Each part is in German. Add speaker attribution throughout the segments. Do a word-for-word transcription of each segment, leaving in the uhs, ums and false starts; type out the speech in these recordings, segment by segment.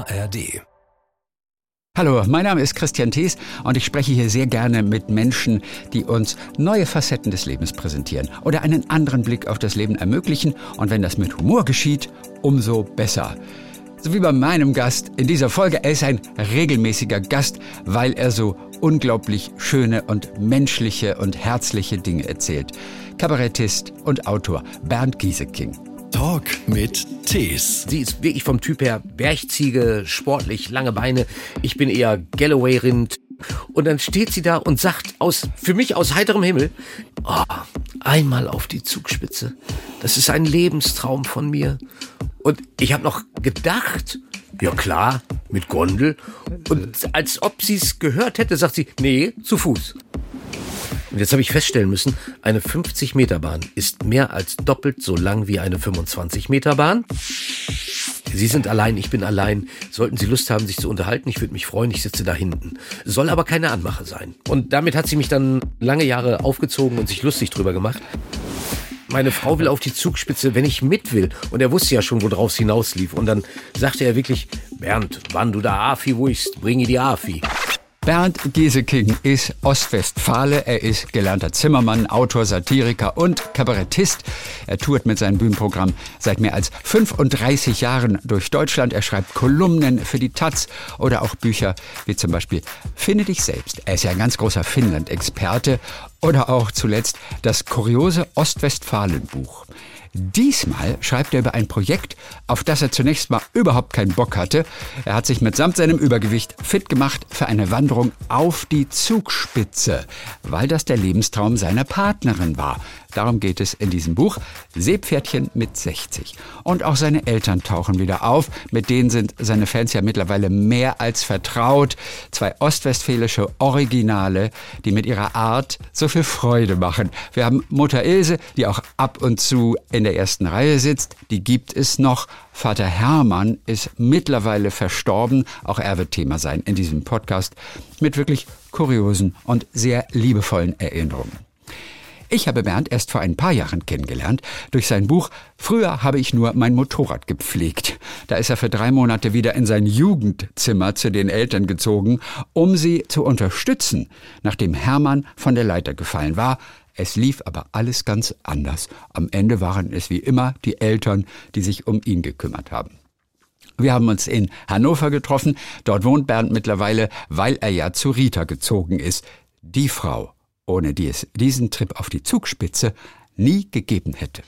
Speaker 1: A R D.
Speaker 2: Hallo, mein Name ist Christian Thees und ich spreche hier sehr gerne mit Menschen, die uns neue Facetten des Lebens präsentieren oder einen anderen Blick auf das Leben ermöglichen. Und wenn das mit Humor geschieht, umso besser. So wie bei meinem Gast in dieser Folge. Er ist ein regelmäßiger Gast, weil er so unglaublich schöne und menschliche und herzliche Dinge erzählt. Kabarettist und Autor Bernd Gieseking.
Speaker 1: Talk mit Thees.
Speaker 3: Sie ist wirklich vom Typ her Bergziege, sportlich, lange Beine. Ich bin eher Galloway-Rind. Und dann steht sie da und sagt aus, für mich aus heiterem Himmel, oh, einmal auf die Zugspitze. Das ist ein Lebenstraum von mir. Und ich habe noch gedacht, ja klar, mit Gondel. Und als ob sie es gehört hätte, sagt sie, nee, zu Fuß. Und jetzt habe ich feststellen müssen, eine fünfzig-Meter-Bahn ist mehr als doppelt so lang wie eine fünfundzwanzig-Meter-Bahn. Sie sind allein, ich bin allein. Sollten Sie Lust haben, sich zu unterhalten, ich würde mich freuen, ich sitze da hinten. Soll aber keine Anmache sein. Und damit hat sie mich dann lange Jahre aufgezogen und sich lustig drüber gemacht. Meine Frau will auf die Zugspitze, wenn ich mit will. Und er wusste ja schon, worauf es hinauslief. Und dann sagte er wirklich, Bernd, wann du da Afi wuchst, bringe die Afi.
Speaker 2: Bernd Gieseking ist Ostwestfale. Er ist gelernter Zimmermann, Autor, Satiriker und Kabarettist. Er tourt mit seinem Bühnenprogramm seit mehr als fünfunddreißig Jahren durch Deutschland. Er schreibt Kolumnen für die Taz oder auch Bücher wie zum Beispiel Finde dich selbst. Er ist ja ein ganz großer Finnland-Experte. Oder auch zuletzt das kuriose Ostwestfalen-Buch. Diesmal schreibt er über ein Projekt, auf das er zunächst mal überhaupt keinen Bock hatte. Er hat sich mitsamt seinem Übergewicht fit gemacht für eine Wanderung auf die Zugspitze, weil das der Lebenstraum seiner Partnerin war. Darum geht es in diesem Buch. Seepferdchen mit sechzig. Und auch seine Eltern tauchen wieder auf. Mit denen sind seine Fans ja mittlerweile mehr als vertraut. Zwei ostwestfälische Originale, die mit ihrer Art so viel Freude machen. Wir haben Mutter Ilse, die auch ab und zu in der ersten Reihe sitzt. Die gibt es noch. Vater Hermann ist mittlerweile verstorben. Auch er wird Thema sein in diesem Podcast mit wirklich kuriosen und sehr liebevollen Erinnerungen. Ich habe Bernd erst vor ein paar Jahren kennengelernt durch sein Buch Früher habe ich nur mein Motorrad gepflegt. Da ist er für drei Monate wieder in sein Jugendzimmer zu den Eltern gezogen, um sie zu unterstützen, nachdem Hermann von der Leiter gefallen war. Es lief aber alles ganz anders. Am Ende waren es wie immer die Eltern, die sich um ihn gekümmert haben. Wir haben uns in Hannover getroffen. Dort wohnt Bernd mittlerweile, weil er ja zu Rita gezogen ist. Die Frau, ohne die es diesen Trip auf die Zugspitze nie gegeben hätte.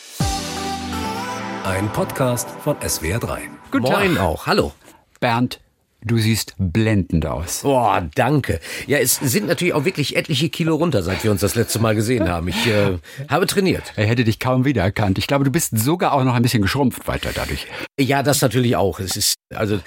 Speaker 1: Ein Podcast von S W R drei.
Speaker 3: Guten Moin Tag. Auch, hallo.
Speaker 2: Bernd, du siehst blendend aus.
Speaker 3: Boah, danke. Ja, es sind natürlich auch wirklich etliche Kilo runter, seit wir uns das letzte Mal gesehen haben. Ich äh, habe trainiert.
Speaker 2: Er hätte dich kaum wiedererkannt. Ich glaube, du bist sogar auch noch ein bisschen geschrumpft weiter dadurch.
Speaker 3: Ja, das natürlich auch. Es ist also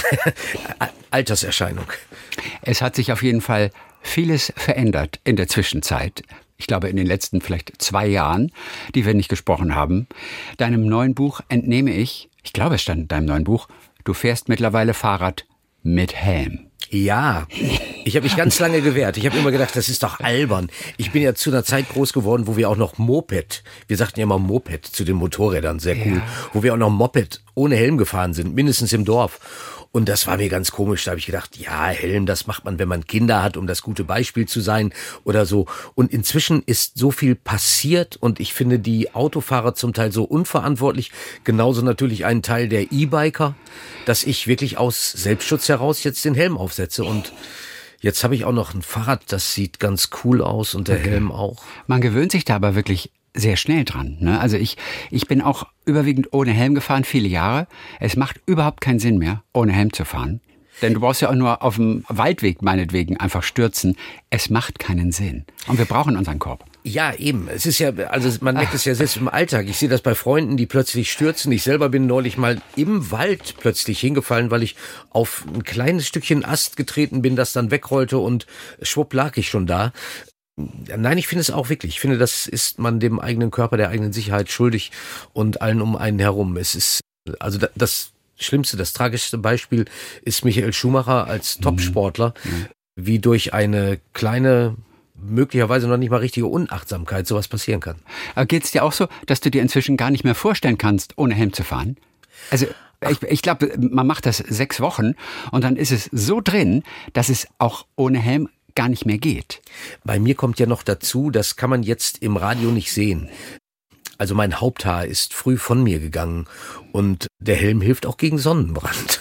Speaker 3: Alterserscheinung.
Speaker 2: Es hat sich auf jeden Fall vieles verändert in der Zwischenzeit. Ich glaube, in den letzten vielleicht zwei Jahren, die wir nicht gesprochen haben. Deinem neuen Buch entnehme ich, ich glaube, es stand in deinem neuen Buch, du fährst mittlerweile Fahrrad mit Helm.
Speaker 3: Ja, ich habe mich ganz lange gewehrt. Ich habe immer gedacht, das ist doch albern. Ich bin ja zu einer Zeit groß geworden, wo wir auch noch Moped, wir sagten ja immer Moped zu den Motorrädern, sehr cool, ja. Wo wir auch noch Moped ohne Helm gefahren sind, mindestens im Dorf. Und das war mir ganz komisch, da habe ich gedacht, ja, Helm, das macht man, wenn man Kinder hat, um das gute Beispiel zu sein oder so. Und inzwischen ist so viel passiert und ich finde die Autofahrer zum Teil so unverantwortlich, genauso natürlich ein Teil der E-Biker, dass ich wirklich aus Selbstschutz heraus jetzt den Helm aufsetze. Und jetzt habe ich auch noch ein Fahrrad, das sieht ganz cool aus und der okay. Helm auch.
Speaker 2: Man gewöhnt sich da aber wirklich sehr schnell dran, ne? Also ich, ich bin auch überwiegend ohne Helm gefahren, viele Jahre. Es macht überhaupt keinen Sinn mehr, ohne Helm zu fahren. Denn du brauchst ja auch nur auf dem Waldweg meinetwegen einfach stürzen. Es macht keinen Sinn. Und wir brauchen unseren Korb.
Speaker 3: Ja, eben. Es ist ja, also man merkt es ja selbst im Alltag. Ich sehe das bei Freunden, die plötzlich stürzen. Ich selber bin neulich mal im Wald plötzlich hingefallen, weil ich auf ein kleines Stückchen Ast getreten bin, das dann wegrollte und schwupp lag ich schon da. Nein, ich finde es auch wirklich. Ich finde, das ist man dem eigenen Körper, der eigenen Sicherheit schuldig und allen um einen herum. Es ist, also das Schlimmste, das tragischste Beispiel ist Michael Schumacher als Topsportler, mhm. wie durch eine kleine, möglicherweise noch nicht mal richtige Unachtsamkeit sowas passieren kann.
Speaker 2: Aber geht's dir auch so, dass du dir inzwischen gar nicht mehr vorstellen kannst, ohne Helm zu fahren? Also Ich, ich glaube, man macht das sechs Wochen und dann ist es so drin, dass es auch ohne Helm gar nicht mehr geht.
Speaker 3: Bei mir kommt ja noch dazu, das kann man jetzt im Radio nicht sehen. Also mein Haupthaar ist früh von mir gegangen und der Helm hilft auch gegen Sonnenbrand.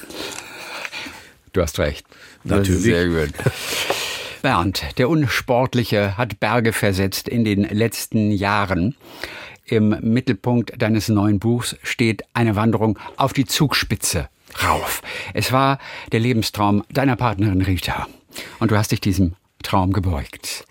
Speaker 2: Du hast recht.
Speaker 3: Natürlich.
Speaker 2: Sehr gut. Bernd, der Unsportliche, hat Berge versetzt in den letzten Jahren. Im Mittelpunkt deines neuen Buchs steht eine Wanderung auf die Zugspitze rauf. Es war der Lebenstraum deiner Partnerin Rita. Und du hast dich diesem Traum gebeugt.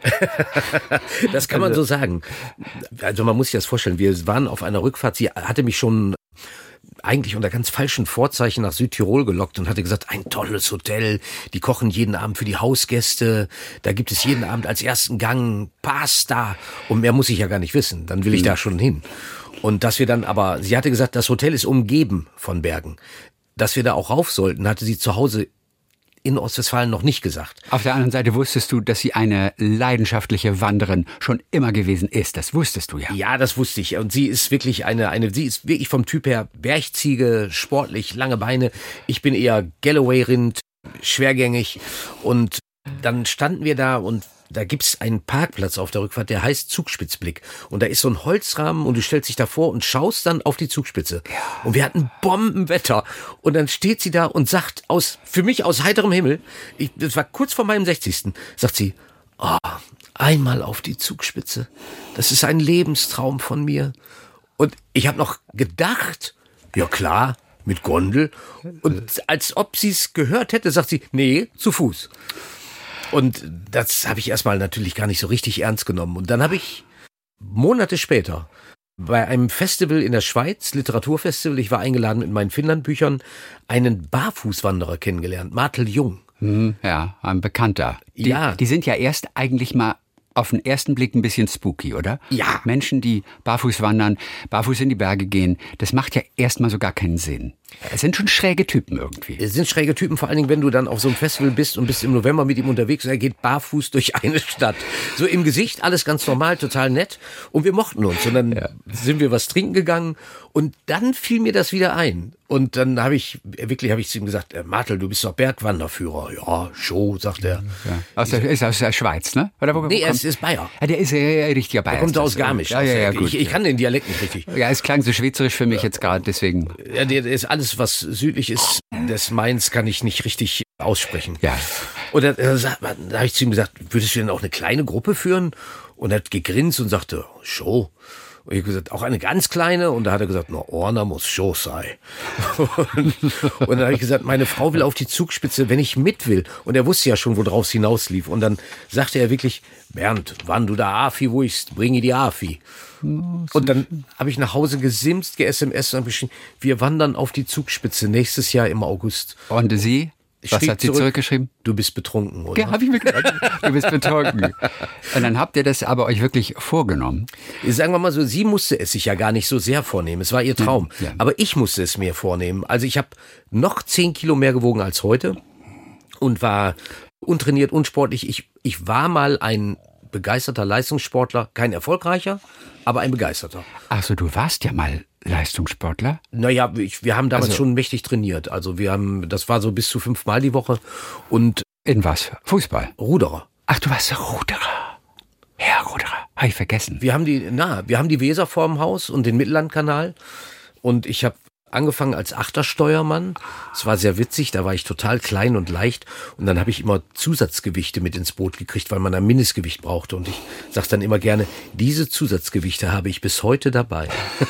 Speaker 3: Das kann man so sagen. Also man muss sich das vorstellen. Wir waren auf einer Rückfahrt. Sie hatte mich schon eigentlich unter ganz falschen Vorzeichen nach Südtirol gelockt und hatte gesagt, ein tolles Hotel, die kochen jeden Abend für die Hausgäste, da gibt es jeden Abend als ersten Gang Pasta und mehr muss ich ja gar nicht wissen, dann will ich da schon hin. Und dass wir dann aber, sie hatte gesagt, das Hotel ist umgeben von Bergen, dass wir da auch rauf sollten, hatte sie zu Hause in Ostwestfalen noch nicht gesagt.
Speaker 2: Auf der anderen Seite wusstest du, dass sie eine leidenschaftliche Wanderin schon immer gewesen ist. Das wusstest du ja.
Speaker 3: Ja, das wusste ich. Und sie ist wirklich eine, eine, sie ist wirklich vom Typ her Bergziege, sportlich, lange Beine. Ich bin eher Galloway-Rind, schwergängig. Und dann standen wir da und da gibt's einen Parkplatz auf der Rückfahrt, der heißt Zugspitzblick. Und da ist so ein Holzrahmen und du stellst dich davor und schaust dann auf die Zugspitze. Ja. Und wir hatten Bombenwetter. Und dann steht sie da und sagt aus, für mich aus heiterem Himmel, ich, das war kurz vor meinem sechzigsten, sagt sie, oh, einmal auf die Zugspitze. Das ist ein Lebenstraum von mir. Und ich habe noch gedacht, ja klar, mit Gondel. Und als ob sie es gehört hätte, sagt sie, nee, zu Fuß. Und das habe ich erstmal natürlich gar nicht so richtig ernst genommen. Und dann habe ich Monate später bei einem Festival in der Schweiz, Literaturfestival, ich war eingeladen mit meinen Finnlandbüchern, einen Barfußwanderer kennengelernt, Martel Jung.
Speaker 2: Hm, ja, ein Bekannter. Die,
Speaker 3: ja.
Speaker 2: Die sind ja erst eigentlich mal auf den ersten Blick ein bisschen spooky, oder?
Speaker 3: Ja.
Speaker 2: Menschen, die barfuß wandern, barfuß in die Berge gehen, das macht ja erstmal so gar keinen Sinn. Es sind schon schräge Typen irgendwie.
Speaker 3: Es sind schräge Typen, vor allen Dingen, wenn du dann auf so einem Festival bist und bist im November mit ihm unterwegs und er geht barfuß durch eine Stadt. So im Gesicht, alles ganz normal, total nett. Und wir mochten uns. Und dann ja. sind wir was trinken gegangen und dann fiel mir das wieder ein. Und dann habe ich, wirklich habe ich zu ihm gesagt, Martel, du bist doch Bergwanderführer. Ja, schon, sagt er.
Speaker 2: Ja. Aus der, ist aus der Schweiz, ne? Oder wo, wo
Speaker 3: nee, er ist, ist Bayer.
Speaker 2: Ja, der ist ja äh, richtiger Bayer.
Speaker 3: Er kommt aus Garmisch.
Speaker 2: Ja, ja, ja,
Speaker 3: ich,
Speaker 2: gut,
Speaker 3: ich kann den Dialekt nicht richtig.
Speaker 2: Ja, es klang so schweizerisch für mich ja. jetzt gerade, deswegen.
Speaker 3: Ja, der ist alles, was südlich ist, des Mains, kann ich nicht richtig aussprechen.
Speaker 2: Ja.
Speaker 3: Und dann, äh, da habe ich zu ihm gesagt, würdest du denn auch eine kleine Gruppe führen? Und er hat gegrinst und sagte, schon. Und ich habe gesagt, auch eine ganz kleine? Und da hat er gesagt, na, Orner muss schon sein. Und, und dann habe ich gesagt, meine Frau will auf die Zugspitze, wenn ich mit will. Und er wusste ja schon, worauf es hinauslief. Und dann sagte er wirklich, Bernd, wann du da Afi wo ich bringe die Afi. Und dann habe ich nach Hause gesimst, ge-S M S und geschrieben, wir wandern auf die Zugspitze nächstes Jahr im August.
Speaker 2: Und sie? Was hat sie zurück, zurückgeschrieben?
Speaker 3: Du bist betrunken, oder?
Speaker 2: Ja, hab ich mir gedacht. Du bist betrunken. Und dann habt ihr das aber euch wirklich vorgenommen.
Speaker 3: Sagen wir mal so, sie musste es sich ja gar nicht so sehr vornehmen. Es war ihr Traum.
Speaker 2: Ja.
Speaker 3: Aber ich musste es mir vornehmen. Also ich habe noch zehn Kilo mehr gewogen als heute und war untrainiert, unsportlich. Ich, ich war mal ein begeisterter Leistungssportler, kein erfolgreicher, aber ein begeisterter.
Speaker 2: Ach so, du warst ja mal Leistungssportler?
Speaker 3: Naja, ich, wir haben damals
Speaker 2: also,
Speaker 3: schon mächtig trainiert. Also wir haben, das war so bis zu fünfmal die Woche. Und
Speaker 2: in was? Fußball?
Speaker 3: Ruderer.
Speaker 2: Ach, du warst Ruderer. Herr Ruderer. Habe ich vergessen.
Speaker 3: Wir haben die, na, wir haben die Weser vorm Haus und den Mittellandkanal. Und ich habe angefangen als Achtersteuermann. Es war sehr witzig, da war ich total klein und leicht. Und dann habe ich immer Zusatzgewichte mit ins Boot gekriegt, weil man ein Mindestgewicht brauchte. Und ich sage dann immer gerne, diese Zusatzgewichte habe ich bis heute dabei.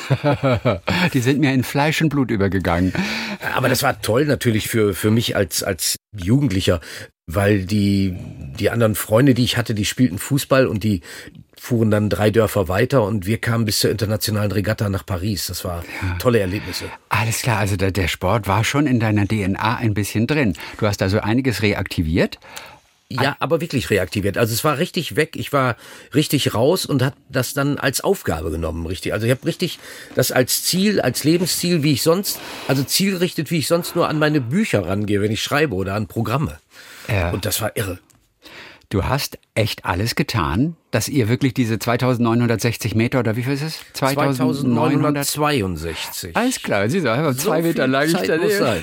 Speaker 2: Die sind mir in Fleisch und Blut übergegangen.
Speaker 3: Aber das war toll natürlich für, für mich als, als Jugendlicher, weil die, die anderen Freunde, die ich hatte, die spielten Fußball und die fuhren dann drei Dörfer weiter und wir kamen bis zur internationalen Regatta nach Paris. Das war ja. tolle Erlebnisse.
Speaker 2: Alles klar, also der, der Sport war schon in deiner D N A ein bisschen drin. Du hast also einiges reaktiviert.
Speaker 3: Ja, aber wirklich reaktiviert. Also es war richtig weg. Ich war richtig raus und habe das dann als Aufgabe genommen, richtig. Also ich habe richtig das als Ziel, als Lebensziel, wie ich sonst, also zielgerichtet, wie ich sonst nur an meine Bücher rangehe, wenn ich schreibe oder an Programme.
Speaker 2: Ja.
Speaker 3: Und das war irre.
Speaker 2: Du hast echt alles getan, dass ihr wirklich diese zweitausendneunhundertsechzig Meter, oder wie viel ist es?
Speaker 3: zweitausendneunhundertzweiundsechzig.
Speaker 2: Alles klar, siehst du,
Speaker 3: so
Speaker 2: zwei Meter lang.
Speaker 3: Zeit muss sein.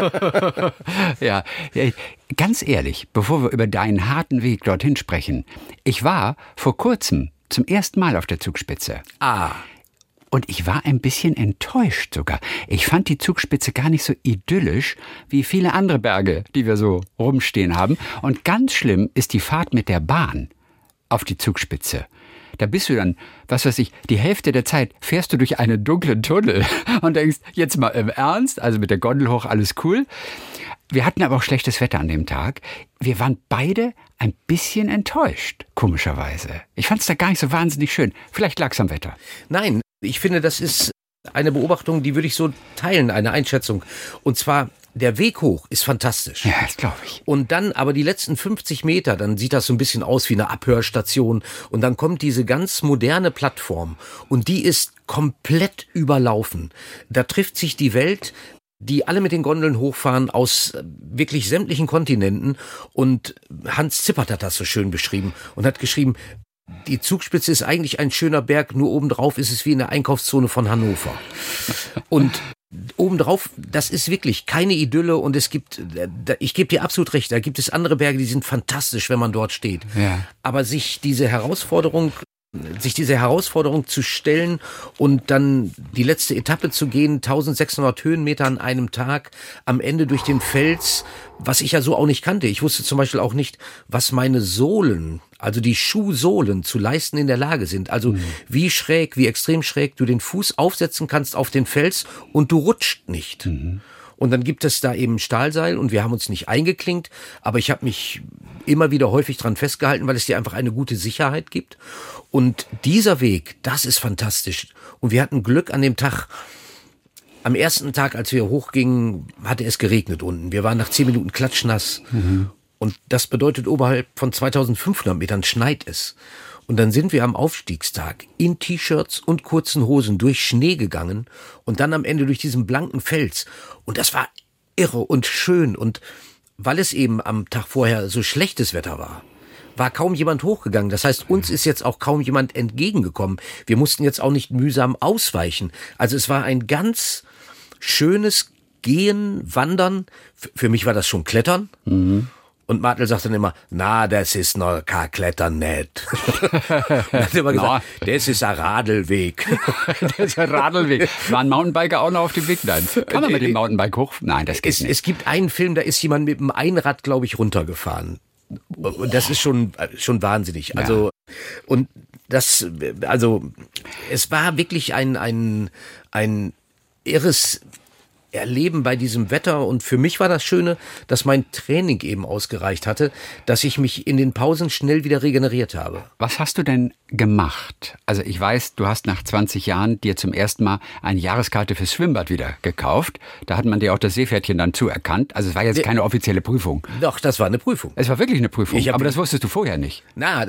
Speaker 2: ja, ganz ehrlich, bevor wir über deinen harten Weg dorthin sprechen, ich war vor kurzem zum ersten Mal auf der Zugspitze.
Speaker 3: Ah.
Speaker 2: Und ich war ein bisschen enttäuscht sogar. Ich fand die Zugspitze gar nicht so idyllisch wie viele andere Berge, die wir so rumstehen haben. Und ganz schlimm ist die Fahrt mit der Bahn auf die Zugspitze. Da bist du dann, was weiß ich, die Hälfte der Zeit fährst du durch einen dunklen Tunnel und denkst, jetzt mal im Ernst, also mit der Gondel hoch, alles cool. Wir hatten aber auch schlechtes Wetter an dem Tag. Wir waren beide ein bisschen enttäuscht, komischerweise. Ich fand es da gar nicht so wahnsinnig schön. Vielleicht lag es am Wetter.
Speaker 3: Nein, ich finde, das ist eine Beobachtung, die würde ich so teilen, eine Einschätzung. Und zwar, der Weg hoch ist fantastisch.
Speaker 2: Ja, das glaube ich.
Speaker 3: Und dann aber die letzten fünfzig Meter, dann sieht das so ein bisschen aus wie eine Abhörstation. Und dann kommt diese ganz moderne Plattform. Und die ist komplett überlaufen. Da trifft sich die Welt, die alle mit den Gondeln hochfahren aus wirklich sämtlichen Kontinenten. Und Hans Zippert hat das so schön beschrieben und hat geschrieben, die Zugspitze ist eigentlich ein schöner Berg, nur obendrauf ist es wie in der Einkaufszone von Hannover. Und obendrauf, das ist wirklich keine Idylle und es gibt, ich gebe dir absolut recht, da gibt es andere Berge, die sind fantastisch, wenn man dort steht.
Speaker 2: Ja.
Speaker 3: Aber sich diese Herausforderung sich diese Herausforderung zu stellen und dann die letzte Etappe zu gehen, eintausendsechshundert Höhenmeter an einem Tag, am Ende durch den Fels, was ich ja so auch nicht kannte. Ich wusste zum Beispiel auch nicht, was meine Sohlen, also die Schuhsohlen zu leisten in der Lage sind. Also mhm. wie schräg, wie extrem schräg du den Fuß aufsetzen kannst auf den Fels und du rutscht nicht. Mhm. Und dann gibt es da eben Stahlseil und wir haben uns nicht eingeklinkt, aber ich habe mich immer wieder häufig dran festgehalten, weil es dir einfach eine gute Sicherheit gibt. Und dieser Weg, das ist fantastisch. Und wir hatten Glück an dem Tag. Am ersten Tag, als wir hochgingen, hatte es geregnet unten. Wir waren nach zehn Minuten klatschnass. Mhm. Und das bedeutet, oberhalb von zweitausendfünfhundert Metern schneit es. Und dann sind wir am Aufstiegstag in T-Shirts und kurzen Hosen durch Schnee gegangen und dann am Ende durch diesen blanken Fels. Und das war irre und schön. Und weil es eben am Tag vorher so schlechtes Wetter war, war kaum jemand hochgegangen. Das heißt, uns ist jetzt auch kaum jemand entgegengekommen. Wir mussten jetzt auch nicht mühsam ausweichen. Also es war ein ganz schönes Gehen, Wandern. Für mich war das schon Klettern. Mhm. Und Martel sagt dann immer, na, das ist noch kein Klettern nicht. Er hat immer gesagt, no. Das ist ein Radelweg.
Speaker 2: Das ist ein Radelweg. War ein Mountainbiker auch noch auf dem Weg? Nein. Kann man mit dem Mountainbike hoch? Nein, das geht
Speaker 3: es,
Speaker 2: nicht.
Speaker 3: Es gibt einen Film, da ist jemand mit dem Einrad, glaube ich, runtergefahren. Und das ist schon, schon wahnsinnig. Also, ja. Und das, also, es war wirklich ein, ein, ein irres Erleben bei diesem Wetter. Und für mich war das Schöne, dass mein Training eben ausgereicht hatte, dass ich mich in den Pausen schnell wieder regeneriert habe.
Speaker 2: Was hast du denn gemacht? Also ich weiß, du hast nach zwanzig Jahren dir zum ersten Mal eine Jahreskarte fürs Schwimmbad wieder gekauft. Da hat man dir auch das Seepferdchen dann zuerkannt. Also es war jetzt keine offizielle Prüfung.
Speaker 3: Doch, das war eine Prüfung.
Speaker 2: Es war wirklich eine Prüfung,
Speaker 3: ich
Speaker 2: aber das wusstest du vorher nicht.
Speaker 3: Na,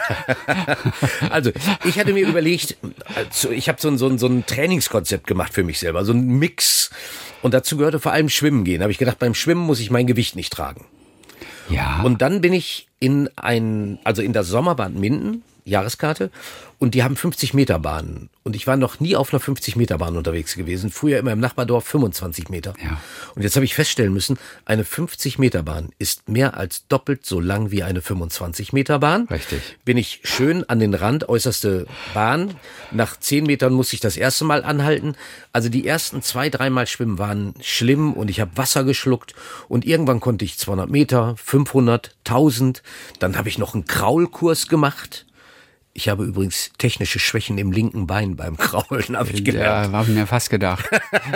Speaker 3: also ich hatte mir überlegt, ich habe so ein, so, ein, so ein Trainingskonzept gemacht für mich selber, so ein Mix. Und dazu gehörte vor allem Schwimmen gehen. Da habe ich gedacht, beim Schwimmen muss ich mein Gewicht nicht tragen.
Speaker 2: Ja.
Speaker 3: Und dann bin ich in ein, also in der Sommerbahn Minden, Jahreskarte, und die haben fünfzig Meter Bahnen. Und ich war noch nie auf einer fünfzig Meter Bahn unterwegs gewesen. Früher immer im Nachbardorf fünfundzwanzig Meter.
Speaker 2: Ja.
Speaker 3: Und jetzt habe ich feststellen müssen, eine fünfzig Meter Bahn ist mehr als doppelt so lang wie eine fünfundzwanzig Meter Bahn.
Speaker 2: Richtig.
Speaker 3: Bin ich schön an den Rand, äußerste Bahn. Nach zehn Metern musste ich das erste Mal anhalten. Also die ersten zwei, dreimal schwimmen waren schlimm und ich habe Wasser geschluckt. Und irgendwann konnte ich zweihundert Meter, fünfhundert, tausend. Dann habe ich noch einen Kraulkurs gemacht. Ich habe übrigens technische Schwächen im linken Bein beim Kraulen, habe ich gelernt.
Speaker 2: Ja, habe ich mir fast gedacht.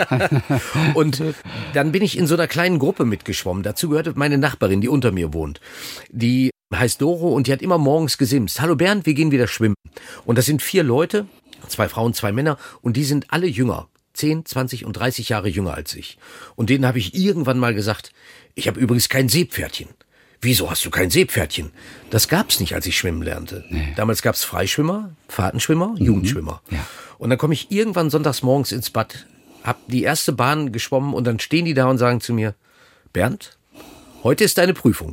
Speaker 3: Und dann bin ich in so einer kleinen Gruppe mitgeschwommen. Dazu gehörte meine Nachbarin, die unter mir wohnt. Die heißt Doro und die hat immer morgens gesimst. Hallo Bernd, wir gehen wieder schwimmen. Und das sind vier Leute, zwei Frauen, zwei Männer und die sind alle jünger. zehn, zwanzig und dreißig Jahre jünger als ich. Und denen habe ich irgendwann mal gesagt, ich habe übrigens kein Seepferdchen. Wieso hast du kein Seepferdchen? Das gab's nicht, als ich schwimmen lernte. Nee. Damals gab's Freischwimmer, Fahrtenschwimmer, mhm. Jugendschwimmer. Ja. Und dann komme ich irgendwann sonntags morgens ins Bad, hab die erste Bahn geschwommen und dann stehen die da und sagen zu mir, Bernd, heute ist deine Prüfung.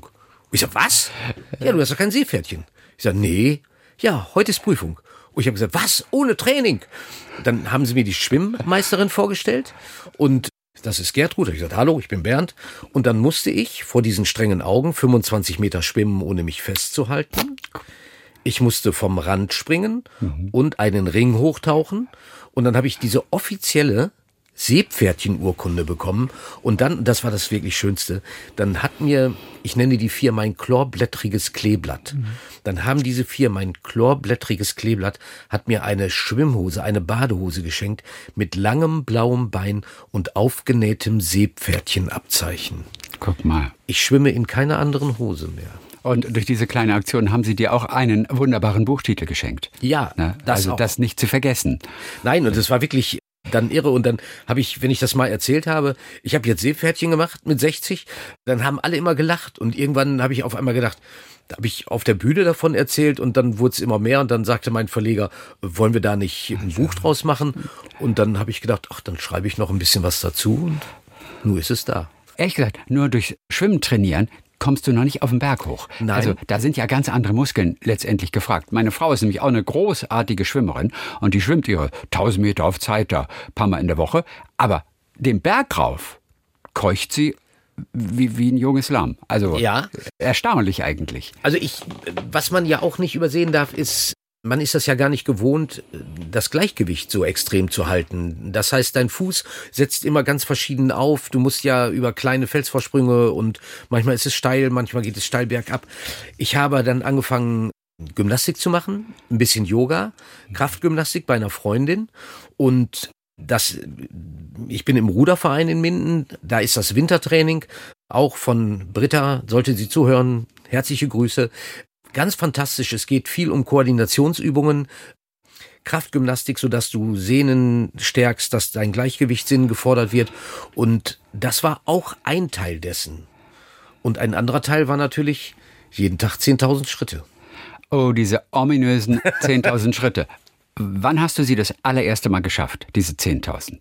Speaker 3: Ich sag, was? Ja, du hast doch kein Seepferdchen. Ich sag, nee. Ja, heute ist Prüfung. Und ich habe gesagt, was? Ohne Training? Dann haben sie mir die Schwimmmeisterin vorgestellt und das ist Gertrud. Ich habe gesagt, hallo, ich bin Bernd. Und dann musste ich vor diesen strengen Augen fünfundzwanzig Meter schwimmen, ohne mich festzuhalten. Ich musste vom Rand springen mhm. und einen Ring hochtauchen. Und dann habe ich diese offizielle Seepferdchenurkunde bekommen. Und dann, das war das wirklich Schönste, dann hat mir, ich nenne die vier, mein chlorblättriges Kleeblatt. Mhm. Dann haben diese vier, mein chlorblättriges Kleeblatt, hat mir eine Schwimmhose, eine Badehose geschenkt mit langem blauem Bein und aufgenähtem Seepferdchenabzeichen.
Speaker 2: Guck mal.
Speaker 3: Ich schwimme in keiner anderen Hose mehr.
Speaker 2: Und durch diese kleine Aktion haben Sie dir auch einen wunderbaren Buchtitel geschenkt.
Speaker 3: Ja,
Speaker 2: ne?
Speaker 3: das
Speaker 2: Also
Speaker 3: auch.
Speaker 2: Das nicht zu vergessen.
Speaker 3: Nein, und es war wirklich dann irre. Und dann habe ich, wenn ich das mal erzählt habe, ich habe jetzt Seepferdchen gemacht mit sechzig, dann haben alle immer gelacht. Und irgendwann habe ich auf einmal gedacht, da habe ich auf der Bühne davon erzählt und dann wurde es immer mehr. Und dann sagte mein Verleger, wollen wir da nicht ein Buch draus machen? Und dann habe ich gedacht, ach, dann schreibe ich noch ein bisschen was dazu und nun ist es da.
Speaker 2: Ehrlich gesagt, nur durch Schwimmen trainieren kommst du noch nicht auf den Berg hoch.
Speaker 3: Nein.
Speaker 2: Also da sind ja ganz andere Muskeln letztendlich gefragt. Meine Frau ist nämlich auch eine großartige Schwimmerin und die schwimmt ihre tausend Meter auf Zeit da ein paar Mal in der Woche. Aber den Berg rauf keucht sie wie, wie ein junges Lamm. Also
Speaker 3: ja.
Speaker 2: Erstaunlich eigentlich.
Speaker 3: Also ich, was man ja auch nicht übersehen darf, ist, man ist das ja gar nicht gewohnt, das Gleichgewicht so extrem zu halten. Das heißt, dein Fuß setzt immer ganz verschieden auf. Du musst ja über kleine Felsvorsprünge und manchmal ist es steil, manchmal geht es steil bergab. Ich habe dann angefangen, Gymnastik zu machen, ein bisschen Yoga, Kraftgymnastik bei einer Freundin und das, ich bin im Ruderverein in Minden, da ist das Wintertraining, auch von Britta, sollte sie zuhören, herzliche Grüße. Ganz fantastisch, es geht viel um Koordinationsübungen, Kraftgymnastik, sodass du Sehnen stärkst, dass dein Gleichgewichtssinn gefordert wird. Und das war auch ein Teil dessen. Und ein anderer Teil war natürlich jeden Tag zehntausend Schritte.
Speaker 2: Oh, diese ominösen zehntausend Schritte. Wann hast du sie das allererste Mal geschafft, diese zehntausend?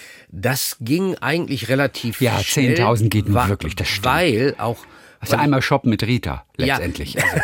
Speaker 3: Das ging eigentlich relativ
Speaker 2: ja,
Speaker 3: schnell.
Speaker 2: Ja, zehntausend geht
Speaker 3: war,
Speaker 2: wirklich, das stimmt.
Speaker 3: Weil auch...
Speaker 2: Also einmal shoppen mit Rita, letztendlich.
Speaker 3: Ja.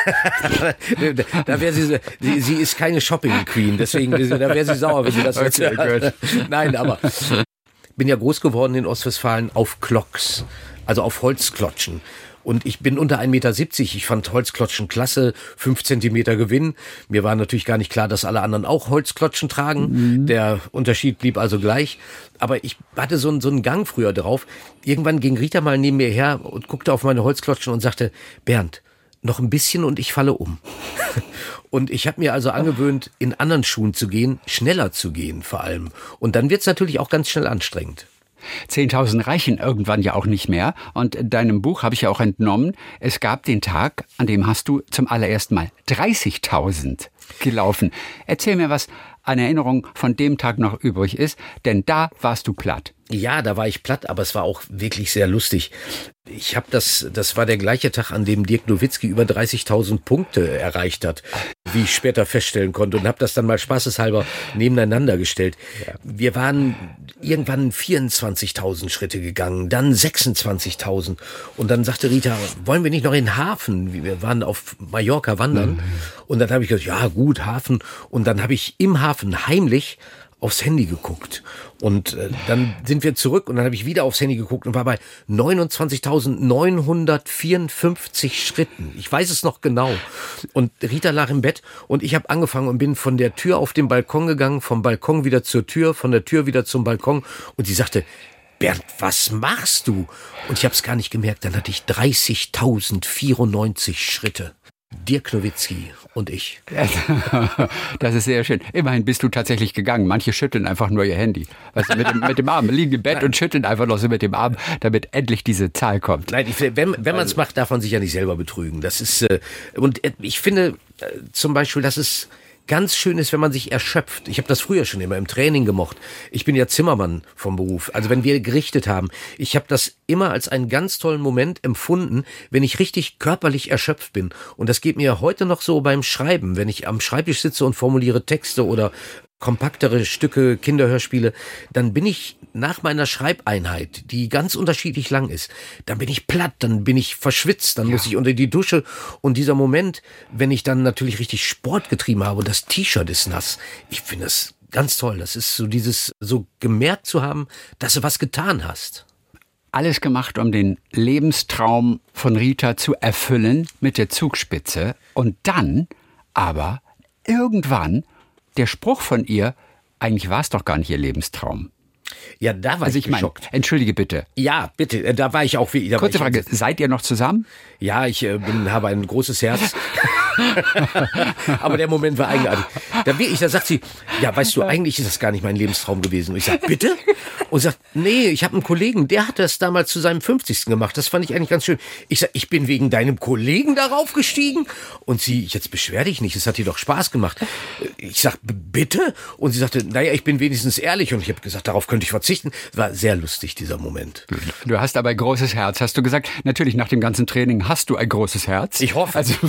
Speaker 3: Also. da wäre sie, sie, sie ist keine Shopping-Queen, deswegen, da wäre sie sauer, wenn sie das
Speaker 2: okay,
Speaker 3: erzählt. Nein, aber ich bin ja groß geworden in Ostwestfalen auf Klocks, also auf Holzklotschen. Und ich bin unter ein Meter siebzig, ich fand Holzklotschen klasse, fünf Zentimeter Gewinn. Mir war natürlich gar nicht klar, dass alle anderen auch Holzklotschen tragen. Mhm. Der Unterschied blieb also gleich. Aber ich hatte so einen, so einen Gang früher drauf. Irgendwann ging Rita mal neben mir her und guckte auf meine Holzklotschen und sagte, Bernd, noch ein bisschen und ich falle um. Und ich habe mir also angewöhnt, in anderen Schuhen zu gehen, schneller zu gehen vor allem. Und dann wird's natürlich auch ganz schnell anstrengend.
Speaker 2: zehntausend reichen irgendwann ja auch nicht mehr. Und in deinem Buch habe ich ja auch entnommen, es gab den Tag, an dem hast du zum allerersten Mal dreißigtausend gelaufen. Erzähl mir, was an Erinnerung von dem Tag noch übrig ist, denn da warst du platt.
Speaker 3: Ja, da war ich platt, aber es war auch wirklich sehr lustig. Ich habe das, das war der gleiche Tag, an dem Dirk Nowitzki über dreißigtausend Punkte erreicht hat, wie ich später feststellen konnte, und habe das dann mal spaßeshalber nebeneinander gestellt. Ja. Wir waren irgendwann vierundzwanzigtausend Schritte gegangen, dann sechsundzwanzigtausend und dann sagte Rita, wollen wir nicht noch in den Hafen? Wir waren auf Mallorca wandern mhm. und dann habe ich gesagt, ja gut, Hafen, und dann habe ich im Hafen heimlich aufs Handy geguckt und äh, dann sind wir zurück und dann habe ich wieder aufs Handy geguckt und war bei neunundzwanzigtausendneunhundertvierundfünfzig Schritten. Ich weiß es noch genau. Und Rita lag im Bett und ich habe angefangen und bin von der Tür auf den Balkon gegangen, vom Balkon wieder zur Tür, von der Tür wieder zum Balkon und sie sagte, Bernd, was machst du? Und ich habe es gar nicht gemerkt, dann hatte ich dreißigtausendvierundneunzig Schritte. Dirk Nowitzki und ich.
Speaker 2: Das ist sehr schön. Immerhin bist du tatsächlich gegangen. Manche schütteln einfach nur ihr Handy. Weißt du, mit dem, mit dem Arm, liegen im Bett Nein. und schütteln einfach noch so mit dem Arm, damit endlich diese Zahl kommt.
Speaker 3: Nein, ich, wenn, wenn man es macht, darf man sich ja nicht selber betrügen. Das ist, äh, und ich finde äh, zum Beispiel, dass es ganz schön ist, wenn man sich erschöpft. Ich habe das früher schon immer im Training gemocht. Ich bin ja Zimmermann vom Beruf. Also wenn wir gerichtet haben, ich habe das immer als einen ganz tollen Moment empfunden, wenn ich richtig körperlich erschöpft bin. Und das geht mir heute noch so beim Schreiben, wenn ich am Schreibtisch sitze und formuliere Texte oder kompaktere Stücke, Kinderhörspiele, dann bin ich nach meiner Schreibeinheit, die ganz unterschiedlich lang ist, dann bin ich platt, dann bin ich verschwitzt, dann ja. muss ich unter die Dusche. Und dieser Moment, wenn ich dann natürlich richtig Sport getrieben habe und das T-Shirt ist nass, ich finde das ganz toll. Das ist so dieses, so gemerkt zu haben, dass du was getan hast.
Speaker 2: Alles gemacht, um den Lebenstraum von Rita zu erfüllen mit der Zugspitze. Und dann aber irgendwann der Spruch von ihr, eigentlich war es doch gar nicht ihr Lebenstraum.
Speaker 3: Ja, da war
Speaker 2: also
Speaker 3: ich,
Speaker 2: ich geschockt. Meine, entschuldige bitte.
Speaker 3: Ja, bitte, da war ich auch wie.
Speaker 2: Kurze Frage, seid ihr noch zusammen?
Speaker 3: Ja, ich äh, bin, habe ein großes Herz. Aber der Moment war eigenartig. Da, ich, da sagt sie, ja, weißt du, eigentlich ist das gar nicht mein Lebenstraum gewesen. Und ich sage, bitte? Und sagt, nee, ich habe einen Kollegen, der hat das damals zu seinem fünfzigsten gemacht. Das fand ich eigentlich ganz schön. Ich sage, ich bin wegen deinem Kollegen darauf gestiegen? Und sie, jetzt beschwer dich nicht, es hat dir doch Spaß gemacht. Ich sage, bitte? Und sie sagte, naja, ich bin wenigstens ehrlich. Und ich habe gesagt, darauf könnte ich verzichten. War sehr lustig, dieser Moment.
Speaker 2: Du hast aber ein großes Herz, hast du gesagt. Natürlich, nach dem ganzen Training hast du ein großes Herz.
Speaker 3: Ich hoffe.
Speaker 2: Also,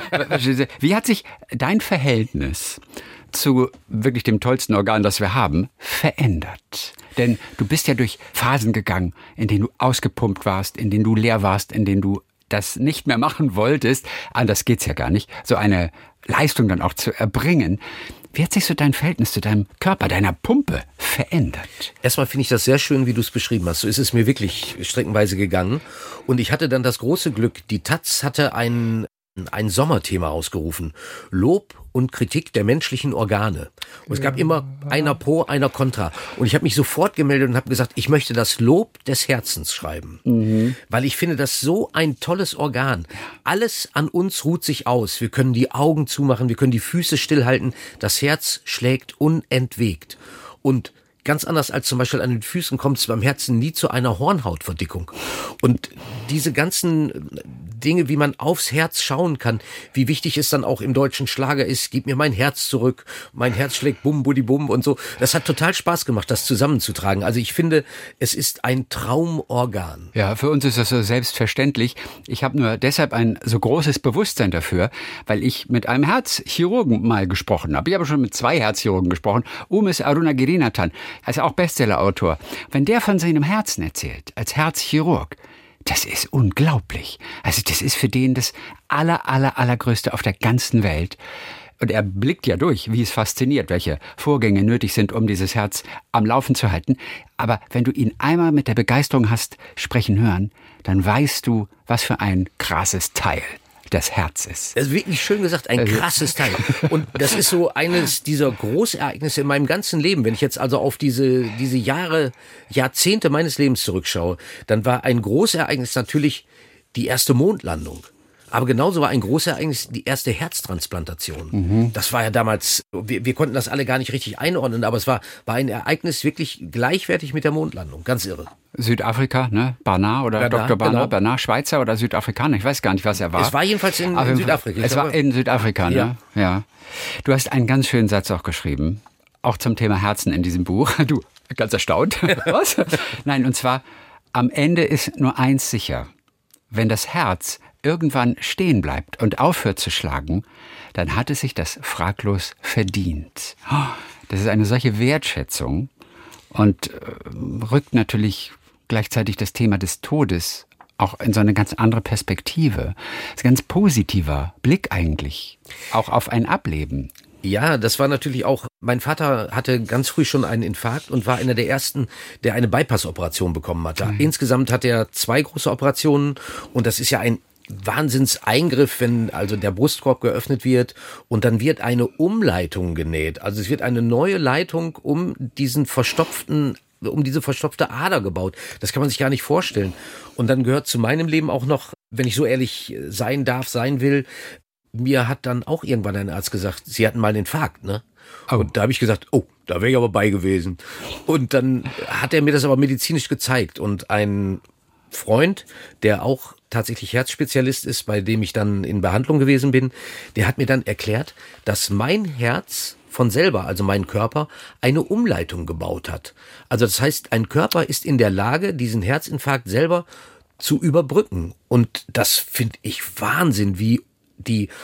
Speaker 2: wie hat sich dein Verhältnis zu wirklich dem tollsten Organ, das wir haben, verändert? Denn du bist ja durch Phasen gegangen, in denen du ausgepumpt warst, in denen du leer warst, in denen du das nicht mehr machen wolltest. Anders geht's ja gar nicht, so eine Leistung dann auch zu erbringen. Wie hat sich so dein Verhältnis zu deinem Körper, deiner Pumpe verändert?
Speaker 3: Erstmal finde ich das sehr schön, wie du es beschrieben hast. So ist es mir wirklich streckenweise gegangen. Und ich hatte dann das große Glück, die Taz hatte ein, ein Sommerthema ausgerufen. Lob und Kritik der menschlichen Organe. Und es gab immer einer pro, einer kontra. Und ich habe mich sofort gemeldet und habe gesagt, ich möchte das Lob des Herzens schreiben. Mhm. Weil ich finde das so ein tolles Organ. Alles an uns ruht sich aus. Wir können die Augen zumachen, wir können die Füße stillhalten. Das Herz schlägt unentwegt. Und ganz anders als zum Beispiel an den Füßen kommt es beim Herzen nie zu einer Hornhautverdickung. Und diese ganzen Dinge, wie man aufs Herz schauen kann, wie wichtig es dann auch im deutschen Schlager ist, gib mir mein Herz zurück, mein Herz schlägt bum, buddi, bum und so. Das hat total Spaß gemacht, das zusammenzutragen. Also ich finde, es ist ein Traumorgan.
Speaker 2: Ja, für uns ist das so selbstverständlich. Ich habe nur deshalb ein so großes Bewusstsein dafür, weil ich mit einem Herzchirurgen mal gesprochen habe. Ich habe schon mit zwei Herzchirurgen gesprochen. Umes Arunagirinathan, also auch Bestsellerautor. Wenn der von seinem Herzen erzählt, als Herzchirurg, das ist unglaublich. Also das ist für den das aller, aller, allergrößte auf der ganzen Welt. Und er blickt ja durch, wie es fasziniert, welche Vorgänge nötig sind, um dieses Herz am Laufen zu halten. Aber wenn du ihn einmal mit der Begeisterung hast sprechen hören, dann weißt du, was für ein krasses Teil das Herz ist.
Speaker 3: Das ist wirklich schön gesagt, ein
Speaker 2: also,
Speaker 3: krasses Teil. Und das ist so eines dieser Großereignisse in meinem ganzen Leben. Wenn ich jetzt also auf diese, diese Jahre, Jahrzehnte meines Lebens zurückschaue, dann war ein Großereignis natürlich die erste Mondlandung. Aber genauso war ein Großereignis die erste Herztransplantation. Mhm. Das war ja damals, wir, wir konnten das alle gar nicht richtig einordnen, aber es war, war ein Ereignis wirklich gleichwertig mit der Mondlandung. Ganz irre.
Speaker 2: Südafrika, ne? Barnard oder
Speaker 3: Bernard,
Speaker 2: Doktor Barnard,
Speaker 3: genau.
Speaker 2: Barnard, Schweizer oder Südafrikaner, ich weiß gar nicht, was er war.
Speaker 3: Es war jedenfalls in, in Südafrika.
Speaker 2: Es war in Südafrika, ne? Ja. ja. Du hast einen ganz schönen Satz auch geschrieben, auch zum Thema Herzen in diesem Buch. Du, ganz erstaunt. Was? Nein, und zwar, am Ende ist nur eins sicher. Wenn das Herz irgendwann stehen bleibt und aufhört zu schlagen, dann hat es sich das fraglos verdient. Das ist eine solche Wertschätzung und äh, rückt natürlich gleichzeitig das Thema des Todes auch in so eine ganz andere Perspektive. Das ist ein ganz positiver Blick eigentlich, auch auf ein Ableben.
Speaker 3: Ja, das war natürlich auch, mein Vater hatte ganz früh schon einen Infarkt und war einer der ersten, der eine Bypass-Operation bekommen hatte. Mhm. Insgesamt hat er zwei große Operationen und das ist ja ein Wahnsinnseingriff, wenn also der Brustkorb geöffnet wird und dann wird eine Umleitung genäht. Also es wird eine neue Leitung um diesen verstopften um diese verstopfte Ader gebaut. Das kann man sich gar nicht vorstellen. Und dann gehört zu meinem Leben auch noch, wenn ich so ehrlich sein darf, sein will, mir hat dann auch irgendwann ein Arzt gesagt, Sie hatten mal einen Infarkt, ne? Oh. Und da habe ich gesagt, oh, da wäre ich aber bei gewesen. Und dann hat er mir das aber medizinisch gezeigt. Und ein Freund, der auch tatsächlich Herzspezialist ist, bei dem ich dann in Behandlung gewesen bin, der hat mir dann erklärt, dass mein Herz von selber, also mein Körper, eine Umleitung gebaut hat. Also das heißt, ein Körper ist in der Lage, diesen Herzinfarkt selber zu überbrücken. Und das finde ich Wahnsinn, wie die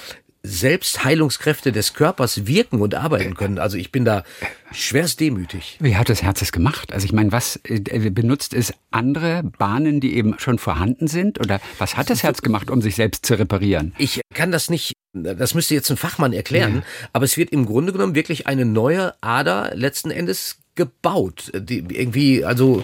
Speaker 3: Selbstheilungskräfte des Körpers wirken und arbeiten können. Also ich bin da schwerst demütig.
Speaker 2: Wie hat das Herz es gemacht? Also ich meine, was äh, benutzt es andere Bahnen, die eben schon vorhanden sind? Oder was hat das Herz gemacht, um sich selbst zu reparieren?
Speaker 3: Ich kann das nicht, das müsste jetzt ein Fachmann erklären, ja. Aber es wird im Grunde genommen wirklich eine neue Ader letzten Endes gebaut. Die irgendwie, also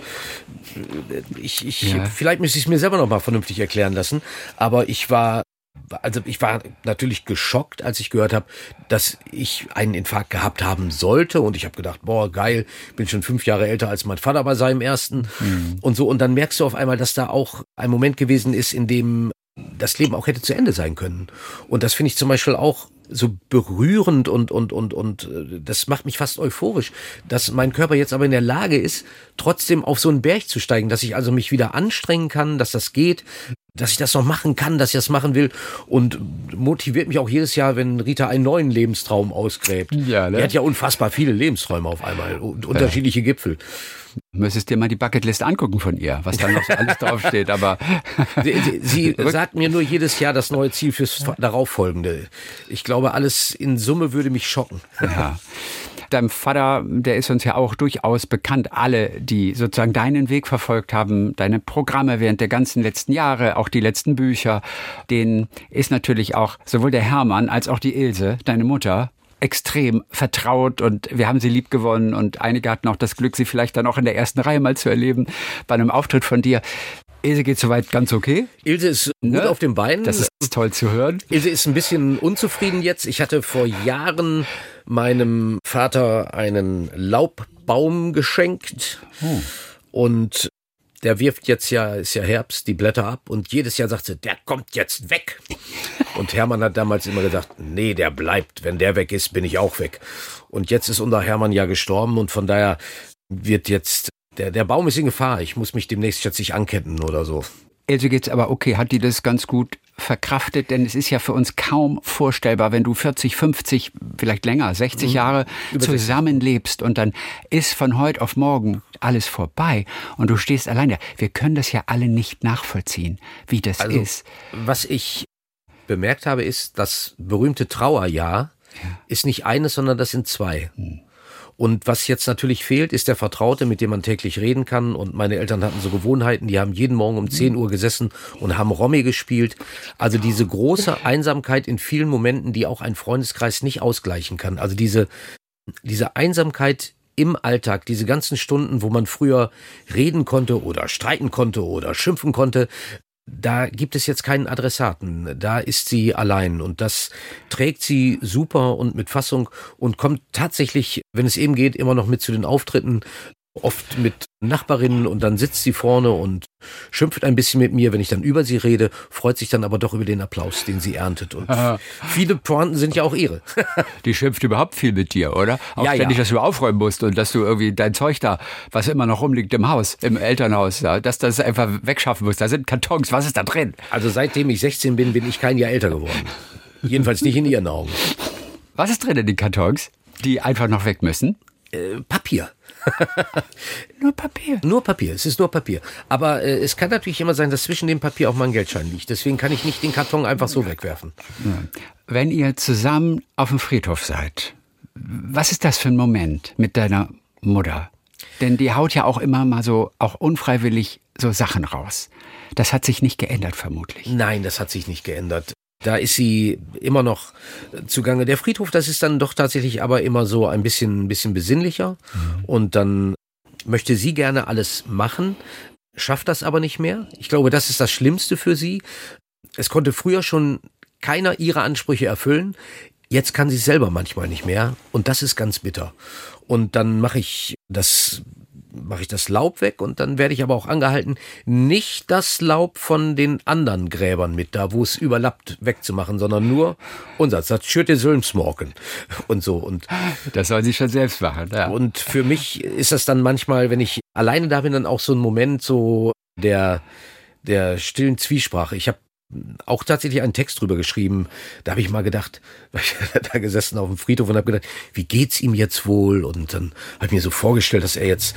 Speaker 3: ich, ich ja. vielleicht müsste ich es mir selber noch mal vernünftig erklären lassen, aber ich war Also ich war natürlich geschockt, als ich gehört habe, dass ich einen Infarkt gehabt haben sollte. Und ich habe gedacht, boah, geil, bin schon fünf Jahre älter als mein Vater bei seinem ersten. Mhm. Und so. Und dann merkst du auf einmal, dass da auch ein Moment gewesen ist, in dem das Leben auch hätte zu Ende sein können. Und das finde ich zum Beispiel auch so berührend und, und, und, und das macht mich fast euphorisch, dass mein Körper jetzt aber in der Lage ist, trotzdem auf so einen Berg zu steigen, dass ich also mich wieder anstrengen kann, dass das geht, dass ich das noch machen kann, dass ich das machen will und motiviert mich auch jedes Jahr, wenn Rita einen neuen Lebenstraum ausgräbt. Ja, ne? Die hat ja unfassbar viele Lebensträume auf einmal und unterschiedliche ja. Gipfel.
Speaker 2: Du müsstest dir mal die Bucketlist angucken von ihr, was da noch so alles draufsteht. Aber
Speaker 3: sie, sie sagt mir nur jedes Jahr das neue Ziel fürs darauffolgende. Ich glaube, alles in Summe würde mich schocken.
Speaker 2: Ja. Dein Vater, der ist uns ja auch durchaus bekannt. Alle, die sozusagen deinen Weg verfolgt haben, deine Programme während der ganzen letzten Jahre, auch die letzten Bücher, denen ist natürlich auch sowohl der Hermann als auch die Ilse, deine Mutter, extrem vertraut und wir haben sie lieb gewonnen und einige hatten auch das Glück, sie vielleicht dann auch in der ersten Reihe mal zu erleben bei einem Auftritt von dir. Ilse geht soweit ganz okay.
Speaker 3: Ilse ist gut ne? auf den Beinen.
Speaker 2: Das ist toll zu hören.
Speaker 3: Ilse ist ein bisschen unzufrieden jetzt. Ich hatte vor Jahren meinem Vater einen Laubbaum geschenkt oh. und der wirft jetzt ja, ist ja Herbst, die Blätter ab und jedes Jahr sagt sie, der kommt jetzt weg. Und Hermann hat damals immer gesagt, nee, der bleibt. Wenn der weg ist, bin ich auch weg. Und jetzt ist unser Hermann ja gestorben und von daher wird jetzt, der, der Baum ist in Gefahr. Ich muss mich demnächst jetzt nicht anketten oder so.
Speaker 2: Ilse geht's aber okay, hat die das ganz gut verkraftet, denn es ist ja für uns kaum vorstellbar, wenn du vierzig, fünfzig, vielleicht länger, sechzig mhm. Jahre zusammenlebst und dann ist von heute auf morgen alles vorbei und du stehst allein da. Wir können das ja alle nicht nachvollziehen, wie das also, ist.
Speaker 3: Was ich bemerkt habe, ist, das berühmte Trauerjahr ja. ist nicht eines, sondern das sind zwei. Mhm. Und was jetzt natürlich fehlt, ist der Vertraute, mit dem man täglich reden kann. Und meine Eltern hatten so Gewohnheiten, die haben jeden Morgen um zehn Uhr gesessen und haben Romy gespielt. Also diese große Einsamkeit in vielen Momenten, die auch ein Freundeskreis nicht ausgleichen kann. Also diese, diese Einsamkeit im Alltag, diese ganzen Stunden, wo man früher reden konnte oder streiten konnte oder schimpfen konnte, da gibt es jetzt keinen Adressaten, da ist sie allein und das trägt sie super und mit Fassung und kommt tatsächlich, wenn es eben geht, immer noch mit zu den Auftritten, oft mit Nachbarinnen und dann sitzt sie vorne und schimpft ein bisschen mit mir, wenn ich dann über sie rede, freut sich dann aber doch über den Applaus, den sie erntet und viele Pointen sind ja auch ihre.
Speaker 2: Die schimpft überhaupt viel mit dir, oder? Auch
Speaker 3: ja,
Speaker 2: ständig,
Speaker 3: ja.
Speaker 2: dass du aufräumen musst und dass du irgendwie dein Zeug da, was immer noch rumliegt im Haus, im Elternhaus, ja, dass das einfach wegschaffen musst. Da sind Kartons, was ist da drin?
Speaker 3: Also seitdem ich sechzehn bin, bin ich kein Jahr älter geworden. Jedenfalls nicht in ihren Augen.
Speaker 2: Was ist drin in den Kartons, die einfach noch weg müssen?
Speaker 3: Äh, Papier.
Speaker 2: Nur Papier?
Speaker 3: Nur Papier, es ist nur Papier. Aber äh, es kann natürlich immer sein, dass zwischen dem Papier auch mal ein Geldschein liegt. Deswegen kann ich nicht den Karton einfach so wegwerfen.
Speaker 2: Wenn ihr zusammen auf dem Friedhof seid, was ist das für ein Moment mit deiner Mutter? Denn die haut ja auch immer mal so, auch unfreiwillig, so Sachen raus. Das hat sich nicht geändert, vermutlich.
Speaker 3: Nein, das hat sich nicht geändert. Da ist sie immer noch zugange. Der Friedhof, das ist dann doch tatsächlich aber immer so ein bisschen, ein bisschen besinnlicher. Mhm. Und dann möchte sie gerne alles machen, schafft das aber nicht mehr. Ich glaube, das ist das Schlimmste für sie. Es konnte früher schon keiner ihre Ansprüche erfüllen. Jetzt kann sie es selber manchmal nicht mehr. Und das ist ganz bitter. Und dann mache ich das... mache ich das Laub weg und dann werde ich aber auch angehalten, nicht das Laub von den anderen Gräbern mit da, wo es überlappt, wegzumachen, sondern nur unser, das schürte Sölmsmorken und so. Und
Speaker 2: das soll sie schon selbst machen, ja.
Speaker 3: Und für mich ist das dann manchmal, wenn ich alleine da bin, dann auch so ein Moment so der, der stillen Zwiesprache. Ich habe auch tatsächlich einen Text drüber geschrieben. Da habe ich mal gedacht, ich da gesessen auf dem Friedhof und habe gedacht, wie geht's ihm jetzt wohl? Und dann habe ich mir so vorgestellt, dass er jetzt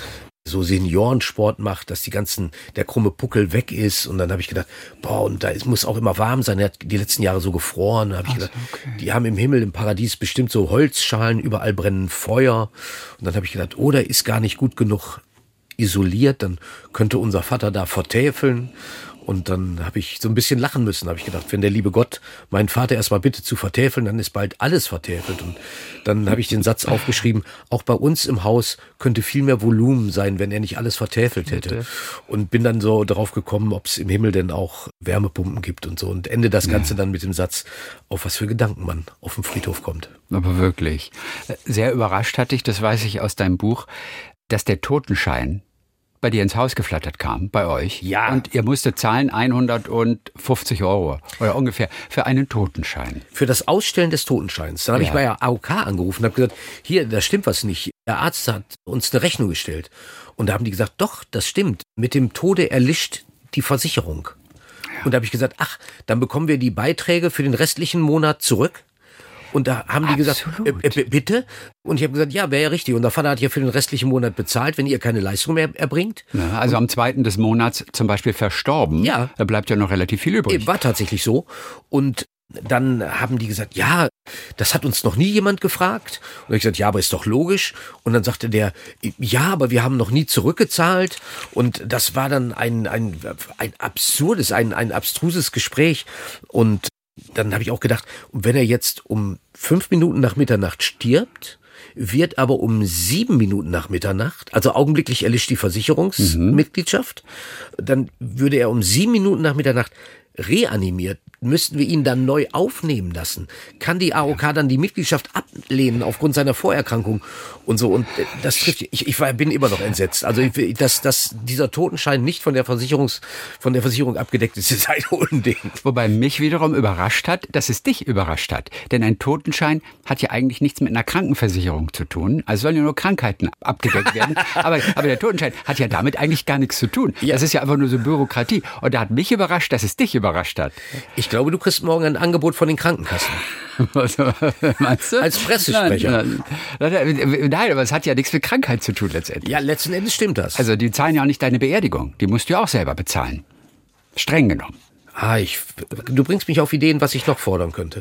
Speaker 3: so Seniorensport macht, dass die ganzen, der krumme Puckel weg ist. Und dann habe ich gedacht, boah, und da ist, muss auch immer warm sein. Er hat die letzten Jahre so gefroren. Da habe ich
Speaker 2: Ach so,
Speaker 3: gedacht,
Speaker 2: okay.
Speaker 3: Die haben im Himmel, im Paradies bestimmt so Holzschalen, überall brennen Feuer. Und dann habe ich gedacht, oh, der ist gar nicht gut genug isoliert, dann könnte unser Vater da vertäfeln. Und dann habe ich so ein bisschen lachen müssen, habe ich gedacht, wenn der liebe Gott meinen Vater erstmal bittet zu vertäfeln, dann ist bald alles vertäfelt. Und dann habe ich den Satz aufgeschrieben, auch bei uns im Haus könnte viel mehr Volumen sein, wenn er nicht alles vertäfelt hätte. Und bin dann so drauf gekommen, ob es im Himmel denn auch Wärmepumpen gibt und so. Und ende das Ganze dann mit dem Satz, auf was für Gedanken man auf dem Friedhof kommt.
Speaker 2: Aber wirklich. Sehr überrascht hatte ich, das weiß ich aus deinem Buch, dass der Totenschein bei dir ins Haus geflattert kam, bei euch.
Speaker 3: Ja.
Speaker 2: Und ihr musstet zahlen hundertfünfzig Euro oder ungefähr für einen Totenschein.
Speaker 3: Für das Ausstellen des Totenscheins. Dann habe
Speaker 2: Ja.
Speaker 3: ich bei der A O K angerufen und habe gesagt, hier, da stimmt was nicht. Der Arzt hat uns eine Rechnung gestellt. Und da haben die gesagt, doch, das stimmt. Mit dem Tode erlischt die Versicherung. Ja. Und da habe ich gesagt, ach, dann bekommen wir die Beiträge für den restlichen Monat zurück. Und da haben die
Speaker 2: Absolut.
Speaker 3: gesagt, äh, äh, bitte? Und ich habe gesagt, ja, wäre ja richtig. Und der Vater hat ja für den restlichen Monat bezahlt, wenn ihr keine Leistung mehr erbringt.
Speaker 2: Ja, also am zweiten des Monats zum Beispiel verstorben.
Speaker 3: Ja.
Speaker 2: Da bleibt ja noch relativ viel übrig.
Speaker 3: War tatsächlich so. Und dann haben die gesagt, ja, das hat uns noch nie jemand gefragt. Und ich gesagt, ja, aber ist doch logisch. Und dann sagte der, ja, aber wir haben noch nie zurückgezahlt. Und das war dann ein, ein, ein absurdes, ein, ein abstruses Gespräch. Und dann habe ich auch gedacht, wenn er jetzt um fünf Minuten nach Mitternacht stirbt, wird aber um sieben Minuten nach Mitternacht, also augenblicklich erlischt die Versicherungsmitgliedschaft, mhm. dann würde er um sieben Minuten nach Mitternacht reanimiert. Müssten wir ihn dann neu aufnehmen lassen? Kann die A O K dann die Mitgliedschaft ablehnen aufgrund seiner Vorerkrankung und so? Und das trifft, ich, ich war, bin immer noch entsetzt. Also, dass, dass dieser Totenschein nicht von der Versicherungs, von der Versicherung abgedeckt ist, ist ein Unding.
Speaker 2: Wobei mich wiederum überrascht hat, dass es dich überrascht hat. Denn ein Totenschein hat ja eigentlich nichts mit einer Krankenversicherung zu tun. Also sollen ja nur Krankheiten abgedeckt werden. aber, aber der Totenschein hat ja damit eigentlich gar nichts zu tun.
Speaker 3: Ja.
Speaker 2: Das ist ja einfach nur so Bürokratie. Und da hat mich überrascht, dass es dich überrascht hat.
Speaker 3: Ich glaube, du kriegst morgen ein Angebot von den Krankenkassen.
Speaker 2: Also, meinst du?
Speaker 3: Als Pressesprecher.
Speaker 2: Nein, nein, nein, aber es hat ja nichts mit Krankheit zu tun letztendlich.
Speaker 3: Ja, letzten Endes stimmt das.
Speaker 2: Also die zahlen ja auch nicht deine Beerdigung. Die musst du ja auch selber bezahlen. Streng genommen.
Speaker 3: Ah, ich, du bringst mich auf Ideen, was ich noch fordern könnte.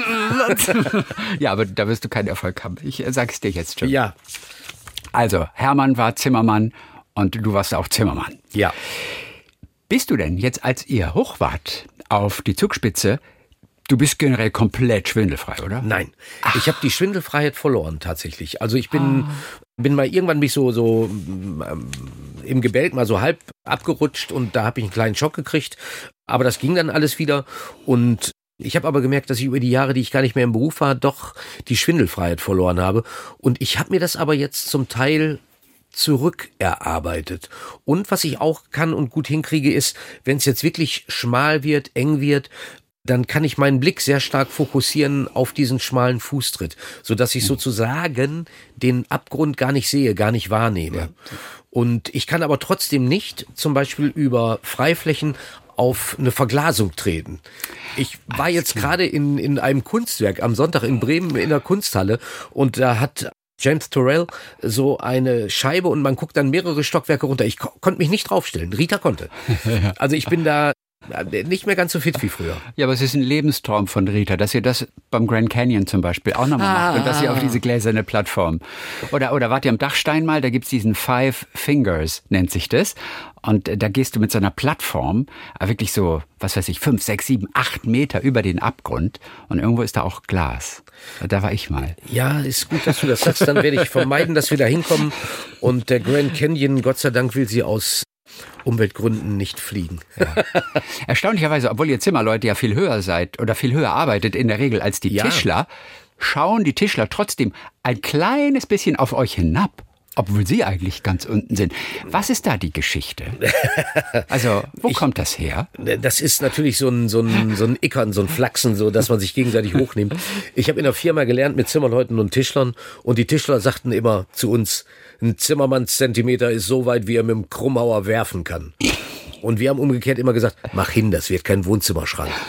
Speaker 2: Ja, aber da wirst du keinen Erfolg haben. Ich sag's dir jetzt schon.
Speaker 3: Ja.
Speaker 2: Also, Hermann war Zimmermann und du warst auch Zimmermann.
Speaker 3: Ja.
Speaker 2: Bist du denn jetzt, als ihr hoch wart auf die Zugspitze, du bist generell komplett schwindelfrei, oder?
Speaker 3: Nein, Ach. ich habe die Schwindelfreiheit verloren tatsächlich. Also ich bin, ah. bin mal irgendwann mich so so ähm, im Gebälk mal so halb abgerutscht und da habe ich einen kleinen Schock gekriegt. Aber das ging dann alles wieder und ich habe aber gemerkt, dass ich über die Jahre, die ich gar nicht mehr im Beruf war, doch die Schwindelfreiheit verloren habe. Und ich habe mir das aber jetzt zum Teil zurückerarbeitet. Und was ich auch kann und gut hinkriege, ist, wenn es jetzt wirklich schmal wird, eng wird, dann kann ich meinen Blick sehr stark fokussieren auf diesen schmalen Fußtritt, sodass ich sozusagen den Abgrund gar nicht sehe, gar nicht wahrnehme. Ja. Und ich kann aber trotzdem nicht zum Beispiel über Freiflächen auf eine Verglasung treten. Ich war jetzt gerade in, in einem Kunstwerk am Sonntag in Bremen in der Kunsthalle und da hat James Turrell so eine Scheibe und man guckt dann mehrere Stockwerke runter. Ich ko- konnte mich nicht draufstellen. Rita konnte. Also ich bin da nicht mehr ganz so fit wie früher.
Speaker 2: Ja, aber es ist ein Lebenstraum von Rita, dass ihr das beim Grand Canyon zum Beispiel auch nochmal ah, macht und dass ihr auf diese gläserne Plattform. Oder, oder wart ihr am Dachstein mal, da gibt's diesen Five Fingers, nennt sich das. Und da gehst du mit so einer Plattform wirklich so, was weiß ich, fünf, sechs, sieben, acht Meter über den Abgrund. Und irgendwo ist da auch Glas. Da war ich mal.
Speaker 3: Ja, ist gut, dass du das sagst. Dann werde ich vermeiden, dass wir da hinkommen. Und der Grand Canyon, Gott sei Dank, will sie aus Umweltgründen nicht fliegen.
Speaker 2: Ja. Erstaunlicherweise, obwohl ihr Zimmerleute ja viel höher seid oder viel höher arbeitet in der Regel als die ja. Tischler, schauen die Tischler trotzdem ein kleines bisschen auf euch hinab. Obwohl sie eigentlich ganz unten sind. Was ist da die Geschichte? Also, wo ich, kommt das her?
Speaker 3: Das ist natürlich so ein, so ein, so ein Ickern, so ein Flachsen, so, dass man sich gegenseitig hochnimmt. Ich habe in der Firma gelernt mit Zimmerleuten und Tischlern und die Tischler sagten immer zu uns, ein Zimmermannszentimeter ist so weit, wie er mit dem Krummauer werfen kann. Und wir haben umgekehrt immer gesagt, mach hin, das wird kein Wohnzimmerschrank.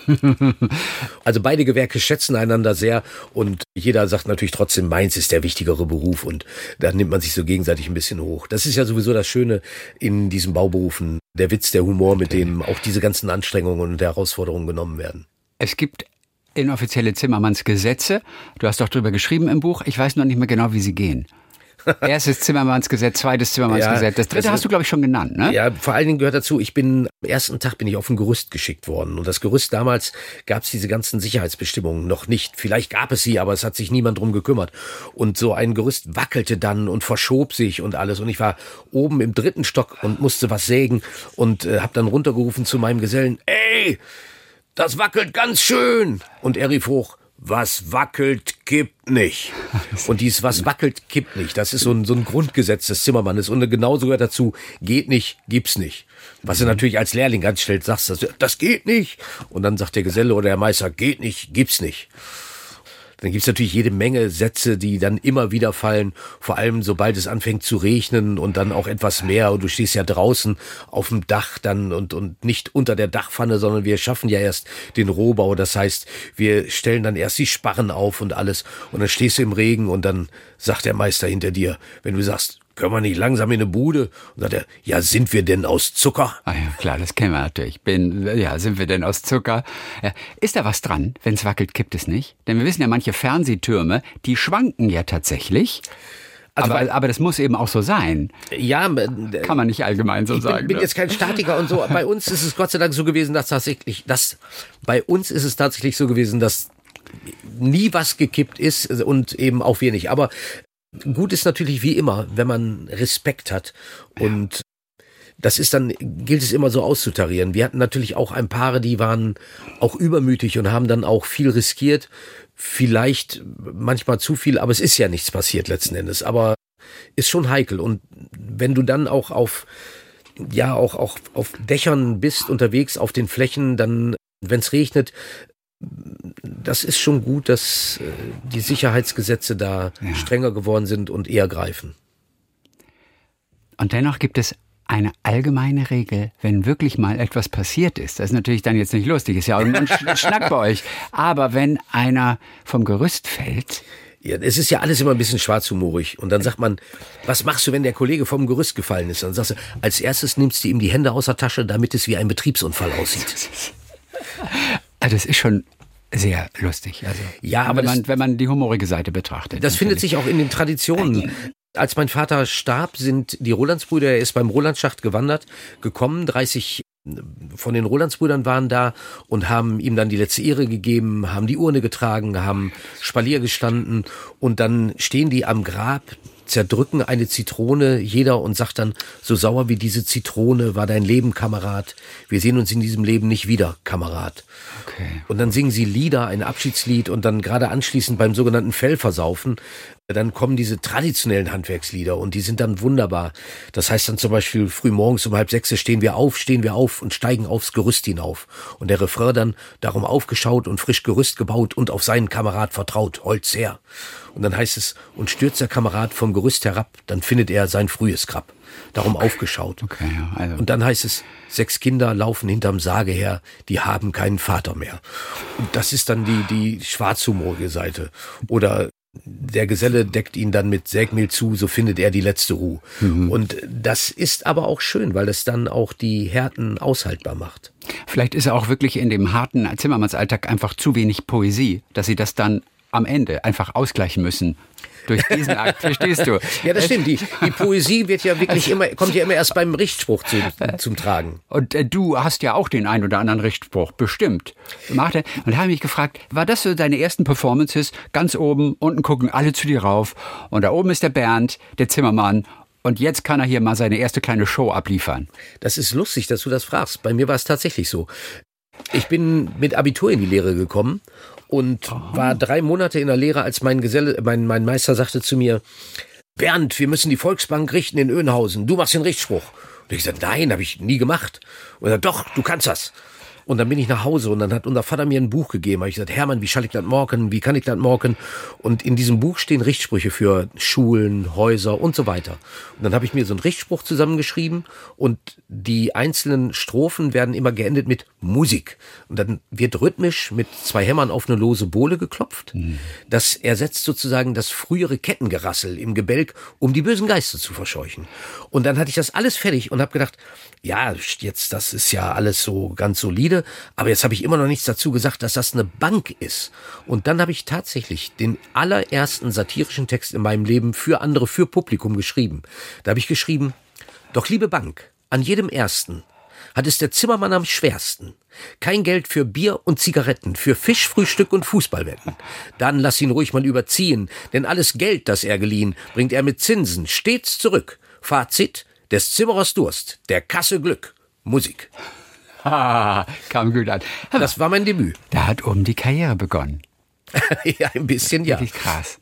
Speaker 3: Also beide Gewerke schätzen einander sehr und jeder sagt natürlich trotzdem, meins ist der wichtigere Beruf und dann nimmt man sich so gegenseitig ein bisschen hoch. Das ist ja sowieso das Schöne in diesen Bauberufen, der Witz, der Humor, mit dem auch diese ganzen Anstrengungen und Herausforderungen genommen werden.
Speaker 2: Es gibt inoffizielle Zimmermannsgesetze. Du hast doch drüber geschrieben im Buch. Ich weiß noch nicht mehr genau, wie sie gehen. Erstes Zimmermannsgesetz, zweites Zimmermannsgesetz. Das dritte das, hast du, glaube ich, schon genannt, ne?
Speaker 3: Ja, vor allen Dingen gehört dazu, ich bin, am ersten Tag bin ich auf ein Gerüst geschickt worden. Und das Gerüst damals gab es diese ganzen Sicherheitsbestimmungen noch nicht. Vielleicht gab es sie, aber es hat sich niemand drum gekümmert. Und so ein Gerüst wackelte dann und verschob sich und alles. Und ich war oben im dritten Stock und musste was sägen und äh, habe dann runtergerufen zu meinem Gesellen, ey, das wackelt ganz schön. Und er rief hoch, was wackelt, kippt nicht. Und dieses was wackelt, kippt nicht. Das ist so ein, so ein Grundgesetz des Zimmermannes. Und genauso gehört dazu, geht nicht, gibt's nicht. Was du natürlich als Lehrling ganz schnell sagst, das, das geht nicht. Und dann sagt der Geselle oder der Meister, geht nicht, gibt's nicht. Dann gibt's natürlich jede Menge Sätze, die dann immer wieder fallen, vor allem sobald es anfängt zu regnen und dann auch etwas mehr und du stehst ja draußen auf dem Dach dann und und nicht unter der Dachpfanne, sondern wir schaffen ja erst den Rohbau, das heißt, wir stellen dann erst die Sparren auf und alles und dann stehst du im Regen und dann sagt der Meister hinter dir, wenn du sagst, können wir nicht langsam in eine Bude? Und sagt er, ja, sind wir denn aus Zucker?
Speaker 2: Ah ja, klar, das kennen wir natürlich. Bin, ja, sind wir denn aus Zucker? Ja, ist da was dran? Wenn es wackelt, kippt es nicht? Denn wir wissen ja, manche Fernsehtürme, die schwanken ja tatsächlich. Also aber, aber das muss eben auch so sein.
Speaker 3: Ja,
Speaker 2: kann man nicht allgemein so
Speaker 3: ich
Speaker 2: sagen.
Speaker 3: Ich bin, bin
Speaker 2: ne?
Speaker 3: jetzt kein Statiker und so. Bei uns ist es Gott sei Dank so gewesen, dass tatsächlich, dass bei uns ist es tatsächlich so gewesen, dass nie was gekippt ist und eben auch wir nicht. Aber gut ist natürlich wie immer, wenn man Respekt hat und das ist dann, gilt es immer so auszutarieren. Wir hatten natürlich auch ein paar, die waren auch übermütig und haben dann auch viel riskiert. Vielleicht manchmal zu viel, aber es ist ja nichts passiert letzten Endes. Aber ist schon heikel. Und wenn du dann auch auf, ja, auch, auch auf Dächern bist, unterwegs auf den Flächen, dann, wenn es regnet, das ist schon gut, dass äh, die Sicherheitsgesetze da ja. strenger geworden sind und eher greifen.
Speaker 2: Und dennoch gibt es eine allgemeine Regel, wenn wirklich mal etwas passiert ist. Das ist natürlich dann jetzt nicht lustig, ist ja auch ein Schnack bei euch. Aber wenn einer vom Gerüst fällt...
Speaker 3: Ja, es ist ja alles immer ein bisschen schwarzhumorig. Und dann sagt man, was machst du, wenn der Kollege vom Gerüst gefallen ist? Dann sagst du, als erstes nimmst du ihm die Hände aus der Tasche, damit es wie ein Betriebsunfall aussieht.
Speaker 2: Also das ist schon sehr lustig. Also,
Speaker 3: ja, aber
Speaker 2: wenn man,
Speaker 3: das,
Speaker 2: wenn man die humorige Seite betrachtet.
Speaker 3: Das
Speaker 2: natürlich.
Speaker 3: findet sich auch in den Traditionen. Als mein Vater starb, sind die Rolandsbrüder, er ist beim Rolandschacht gewandert, gekommen, dreißig von den Rolandsbrüdern waren da und haben ihm dann die letzte Ehre gegeben, haben die Urne getragen, haben Spalier gestanden und dann stehen die am Grab, zerdrücken eine Zitrone jeder und sagt dann, so sauer wie diese Zitrone war dein Leben, Kamerad. Wir sehen uns in diesem Leben nicht wieder, Kamerad.
Speaker 2: Okay.
Speaker 3: Und dann singen sie Lieder, ein Abschiedslied und dann gerade anschließend beim sogenannten Fellversaufen, dann kommen diese traditionellen Handwerkslieder und die sind dann wunderbar. Das heißt dann zum Beispiel früh morgens um halb sechs stehen wir auf, stehen wir auf und steigen aufs Gerüst hinauf. Und der Refrain dann, darum aufgeschaut und frisch Gerüst gebaut und auf seinen Kamerad vertraut, Holz her. Und dann heißt es, und stürzt der Kamerad vom Gerüst herab, dann findet er sein frühes Grab. Darum okay. aufgeschaut.
Speaker 2: Okay, ja, also.
Speaker 3: Und dann heißt es, sechs Kinder laufen hinterm Sarge her, die haben keinen Vater mehr. Und das ist dann die, die schwarzhumorige Seite. Oder der Geselle deckt ihn dann mit Sägmehl zu, so findet er die letzte Ruhe. Mhm. Und das ist aber auch schön, weil es dann auch die Härten aushaltbar macht.
Speaker 2: Vielleicht ist auch wirklich in dem harten Zimmermannsalltag einfach zu wenig Poesie, dass sie das dann am Ende einfach ausgleichen müssen. Durch diesen Akt, verstehst du?
Speaker 3: Ja, das stimmt. Die, die Poesie wird ja wirklich immer, kommt ja immer erst beim Richtspruch zu, zum Tragen.
Speaker 2: Und äh, du hast ja auch den einen oder anderen Richtspruch, bestimmt. Martin, und da habe ich mich gefragt, war das so deine ersten Performances? Ganz oben, unten gucken alle zu dir rauf. Und da oben ist der Bernd, der Zimmermann. Und jetzt kann er hier mal seine erste kleine Show abliefern.
Speaker 3: Das ist lustig, dass du das fragst. Bei mir war es tatsächlich so. Ich bin mit Abitur in die Lehre gekommen. Und oh. war drei Monate in der Lehre, als mein Geselle, mein, mein Meister sagte zu mir, Bernd, wir müssen die Volksbank richten in Öhnhausen. Du machst den Richtspruch. Und ich sagte, nein, habe ich nie gemacht. Und er sagte, doch, du kannst das. Und dann bin ich nach Hause und dann hat unser Vater mir ein Buch gegeben. Da habe ich gesagt, Hermann, wie schall ich das morgen? Wie kann ich das morgen? Und in diesem Buch stehen Richtsprüche für Schulen, Häuser und so weiter. Und dann habe ich mir so einen Richtspruch zusammengeschrieben und die einzelnen Strophen werden immer geendet mit Musik. Und dann wird rhythmisch mit zwei Hämmern auf eine lose Bohle geklopft. Mhm. Das ersetzt sozusagen das frühere Kettengerassel im Gebälk, um die bösen Geister zu verscheuchen. Und dann hatte ich das alles fertig und habe gedacht, ja, jetzt, das ist ja alles so ganz solide, aber jetzt habe ich immer noch nichts dazu gesagt, dass das eine Bank ist. Und dann habe ich tatsächlich den allerersten satirischen Text in meinem Leben für andere, für Publikum geschrieben. Da habe ich geschrieben, doch liebe Bank, an jedem Ersten hat es der Zimmermann am schwersten. Kein Geld für Bier und Zigaretten, für Fischfrühstück und Fußballwetten. Dann lass ihn ruhig mal überziehen, denn alles Geld, das er geliehen, bringt er mit Zinsen stets zurück. Fazit, des Zimmerers Durst, der Kasse Glück, Musik.
Speaker 2: Ah, kam gut an. Aber
Speaker 3: das war mein Debüt.
Speaker 2: Da hat oben die Karriere begonnen.
Speaker 3: Ja, ein bisschen, ja.
Speaker 2: Richtig krass.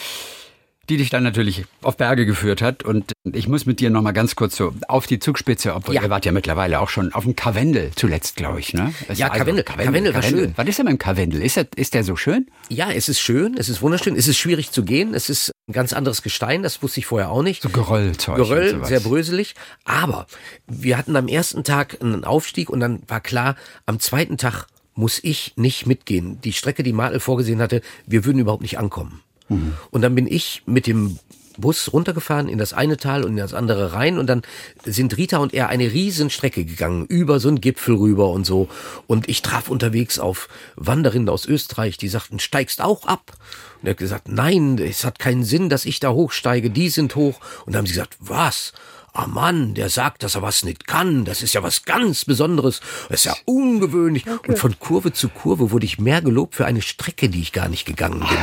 Speaker 2: Die dich dann natürlich auf Berge geführt hat. Und ich muss mit dir noch mal ganz kurz so auf die Zugspitze, obwohl ja. ihr wart ja mittlerweile auch schon auf dem Karwendel zuletzt, glaube ich, ne?
Speaker 3: Ja, also, Karwendel, Karwendel war schön.
Speaker 2: Was ist denn beim Karwendel? Ist der, ist der so schön?
Speaker 3: Ja, es ist schön, es ist wunderschön, es ist schwierig zu gehen, es ist ein ganz anderes Gestein, das wusste ich vorher auch nicht.
Speaker 2: So Geröllzeug.
Speaker 3: Geröll, sehr bröselig. Aber wir hatten am ersten Tag einen Aufstieg und dann war klar, am zweiten Tag muss ich nicht mitgehen. Die Strecke, die Martel vorgesehen hatte, wir würden überhaupt nicht ankommen. Mhm. Und dann bin ich mit dem Bus runtergefahren in das eine Tal und in das andere rein und dann sind Rita und er eine riesen Strecke gegangen, über so einen Gipfel rüber und so. Und ich traf unterwegs auf Wanderinnen aus Österreich, die sagten, steigst auch ab? Und er hat gesagt, nein, es hat keinen Sinn, dass ich da hochsteige, die sind hoch. Und dann haben sie gesagt, was? Ah Mann, der sagt, dass er was nicht kann. Das ist ja was ganz Besonderes. Das ist ja ungewöhnlich. Okay. Und von Kurve zu Kurve wurde ich mehr gelobt für eine Strecke, die ich gar nicht gegangen bin.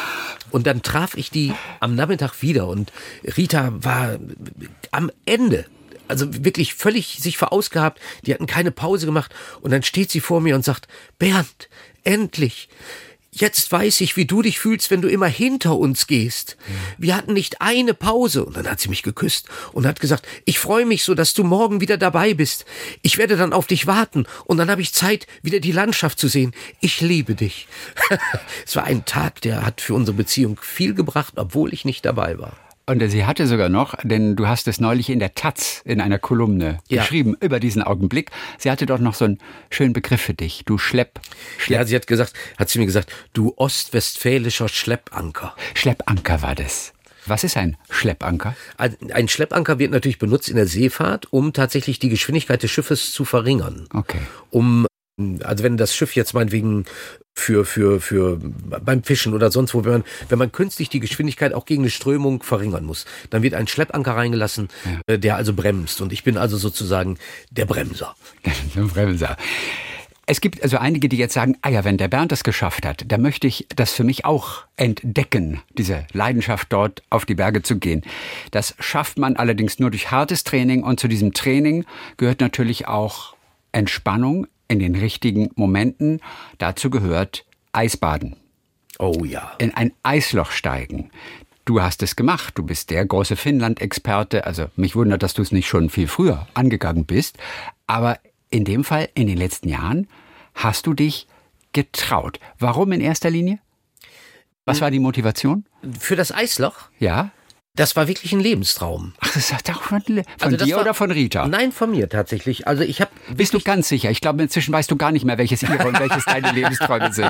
Speaker 3: Und dann traf ich die am Nachmittag wieder und Rita war am Ende, also wirklich völlig sich verausgabt. Die hatten keine Pause gemacht und dann steht sie vor mir und sagt, Bernd, endlich. Jetzt weiß ich, wie du dich fühlst, wenn du immer hinter uns gehst. Wir hatten nicht eine Pause. Und dann hat sie mich geküsst und hat gesagt, ich freue mich so, dass du morgen wieder dabei bist. Ich werde dann auf dich warten und dann habe ich Zeit, wieder die Landschaft zu sehen. Ich liebe dich. Es war ein Tag, der hat für unsere Beziehung viel gebracht, obwohl ich nicht dabei war.
Speaker 2: Und sie hatte sogar noch, denn du hast es neulich in der Taz in einer Kolumne ja. geschrieben über diesen Augenblick. Sie hatte doch noch so einen schönen Begriff für dich. Du Schlepp. Schlepp.
Speaker 3: Ja, sie hat gesagt, hat sie mir gesagt, du ostwestfälischer Schleppanker.
Speaker 2: Schleppanker war das. Was ist ein Schleppanker?
Speaker 3: Ein, ein Schleppanker wird natürlich benutzt in der Seefahrt, um tatsächlich die Geschwindigkeit des Schiffes zu verringern.
Speaker 2: Okay.
Speaker 3: Um, also wenn das Schiff jetzt meinetwegen für, für, für, beim Fischen oder sonst wo, wenn man, wenn man künstlich die Geschwindigkeit auch gegen eine Strömung verringern muss, dann wird ein Schleppanker reingelassen, ja. der also bremst. Und ich bin also sozusagen der Bremser.
Speaker 2: Der Bremser. Es gibt also einige, die jetzt sagen, ah ja, wenn der Bernd das geschafft hat, dann möchte ich das für mich auch entdecken, diese Leidenschaft dort auf die Berge zu gehen. Das schafft man allerdings nur durch hartes Training und zu diesem Training gehört natürlich auch Entspannung in den richtigen Momenten. Dazu gehört Eisbaden.
Speaker 3: Oh ja.
Speaker 2: In ein Eisloch steigen. Du hast es gemacht. Du bist der große Finnland-Experte. Also mich wundert, dass du es nicht schon viel früher angegangen bist. Aber in dem Fall, in den letzten Jahren, hast du dich getraut. Warum in erster Linie? Was war die Motivation?
Speaker 3: Für das Eisloch?
Speaker 2: Ja.
Speaker 3: Das war wirklich ein Lebenstraum.
Speaker 2: Ach, das ist auch von, von
Speaker 3: also
Speaker 2: dir
Speaker 3: war,
Speaker 2: oder von Rita?
Speaker 3: Nein, von mir tatsächlich. Also ich habe.
Speaker 2: Bist du ganz sicher? Ich glaube, inzwischen weißt du gar nicht mehr, welches ihre und welches deine Lebensträume sind.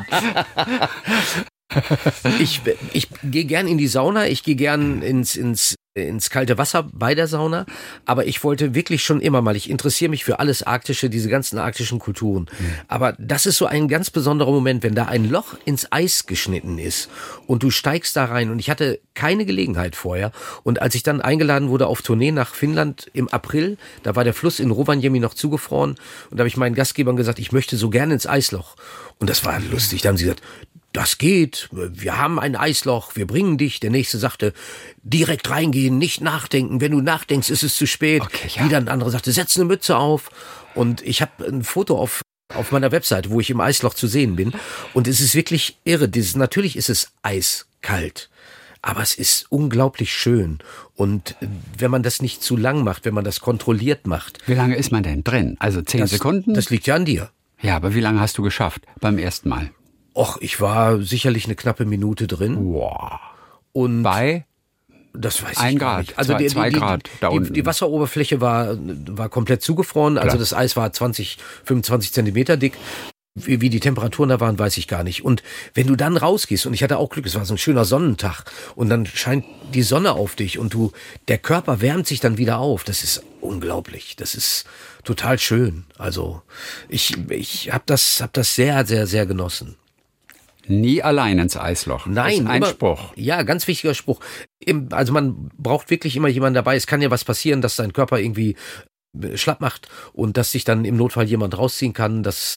Speaker 3: Ich, ich gehe gern in die Sauna, ich gehe gern ins, ins, ins kalte Wasser bei der Sauna, aber ich wollte wirklich schon immer mal, ich interessiere mich für alles Arktische, diese ganzen arktischen Kulturen. Mhm. Aber das ist so ein ganz besonderer Moment, wenn da ein Loch ins Eis geschnitten ist und du steigst da rein und ich hatte keine Gelegenheit vorher und als ich dann eingeladen wurde auf Tournee nach Finnland im April, da war der Fluss in Rovaniemi noch zugefroren und da habe ich meinen Gastgebern gesagt, ich möchte so gerne ins Eisloch und das war lustig, da haben sie gesagt, das geht, wir haben ein Eisloch, wir bringen dich. Der Nächste sagte, direkt reingehen, nicht nachdenken. Wenn du nachdenkst, ist es zu spät.
Speaker 2: Okay, ja.
Speaker 3: Wieder ein anderer sagte, setz eine Mütze auf. Und ich habe ein Foto auf auf meiner Webseite, wo ich im Eisloch zu sehen bin. Und es ist wirklich irre. Dieses, natürlich ist es eiskalt, aber es ist unglaublich schön. Und wenn man das nicht zu lang macht, wenn man das kontrolliert macht.
Speaker 2: Wie lange ist man denn drin? Also zehn
Speaker 3: das,
Speaker 2: Sekunden?
Speaker 3: Das liegt ja an dir.
Speaker 2: Ja, aber wie lange hast du geschafft beim ersten Mal?
Speaker 3: Och, ich war sicherlich eine knappe Minute drin.
Speaker 2: Wow.
Speaker 3: Und
Speaker 2: Bei?
Speaker 3: das weiß
Speaker 2: Ein
Speaker 3: ich gar
Speaker 2: Grad,
Speaker 3: nicht. Also
Speaker 2: zwei-
Speaker 3: die,
Speaker 2: zwei
Speaker 3: die,
Speaker 2: Grad da
Speaker 3: die,
Speaker 2: unten.
Speaker 3: die Wasseroberfläche war, war komplett zugefroren. Also
Speaker 2: Klar.
Speaker 3: das Eis war zwanzig, fünfundzwanzig Zentimeter dick. Wie, wie die Temperaturen da waren, weiß ich gar nicht. Und wenn du dann rausgehst, und ich hatte auch Glück, es war so ein schöner Sonnentag, und dann scheint die Sonne auf dich und du, der Körper wärmt sich dann wieder auf. Das ist unglaublich. Das ist total schön. Also ich, ich habe das, hab das sehr, sehr, sehr genossen.
Speaker 2: Nie allein ins Eisloch.
Speaker 3: Nein,
Speaker 2: das ist ein
Speaker 3: immer,
Speaker 2: Spruch.
Speaker 3: Ja, ganz wichtiger Spruch. Im, also man braucht wirklich immer jemanden dabei. Es kann ja was passieren, dass dein Körper irgendwie schlapp macht und dass sich dann im Notfall jemand rausziehen kann. Das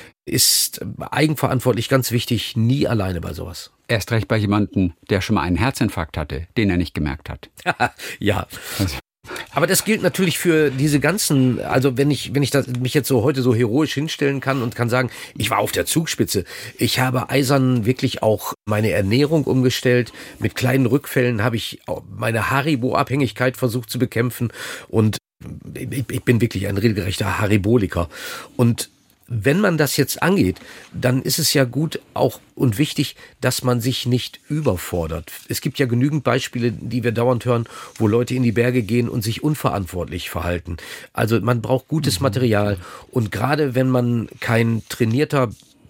Speaker 3: ist eigenverantwortlich ganz wichtig, nie alleine bei sowas.
Speaker 2: Erst recht bei jemandem, der schon mal einen Herzinfarkt hatte, den er nicht gemerkt hat.
Speaker 3: Ja.
Speaker 2: Also.
Speaker 3: Aber das gilt natürlich für diese ganzen, also wenn ich, wenn ich das, mich jetzt so heute so heroisch hinstellen kann und kann sagen, ich war auf der Zugspitze. Ich habe eisern wirklich auch meine Ernährung umgestellt. Mit kleinen Rückfällen habe ich meine Haribo-Abhängigkeit versucht zu bekämpfen und ich, ich bin wirklich ein regelrechter Hariboliker. Und wenn man das jetzt angeht, dann ist es ja gut auch und wichtig, dass man sich nicht überfordert. Es gibt ja genügend Beispiele, die wir dauernd hören, wo Leute in die Berge gehen und sich unverantwortlich verhalten. Also man braucht gutes Material und gerade wenn man kein trainierter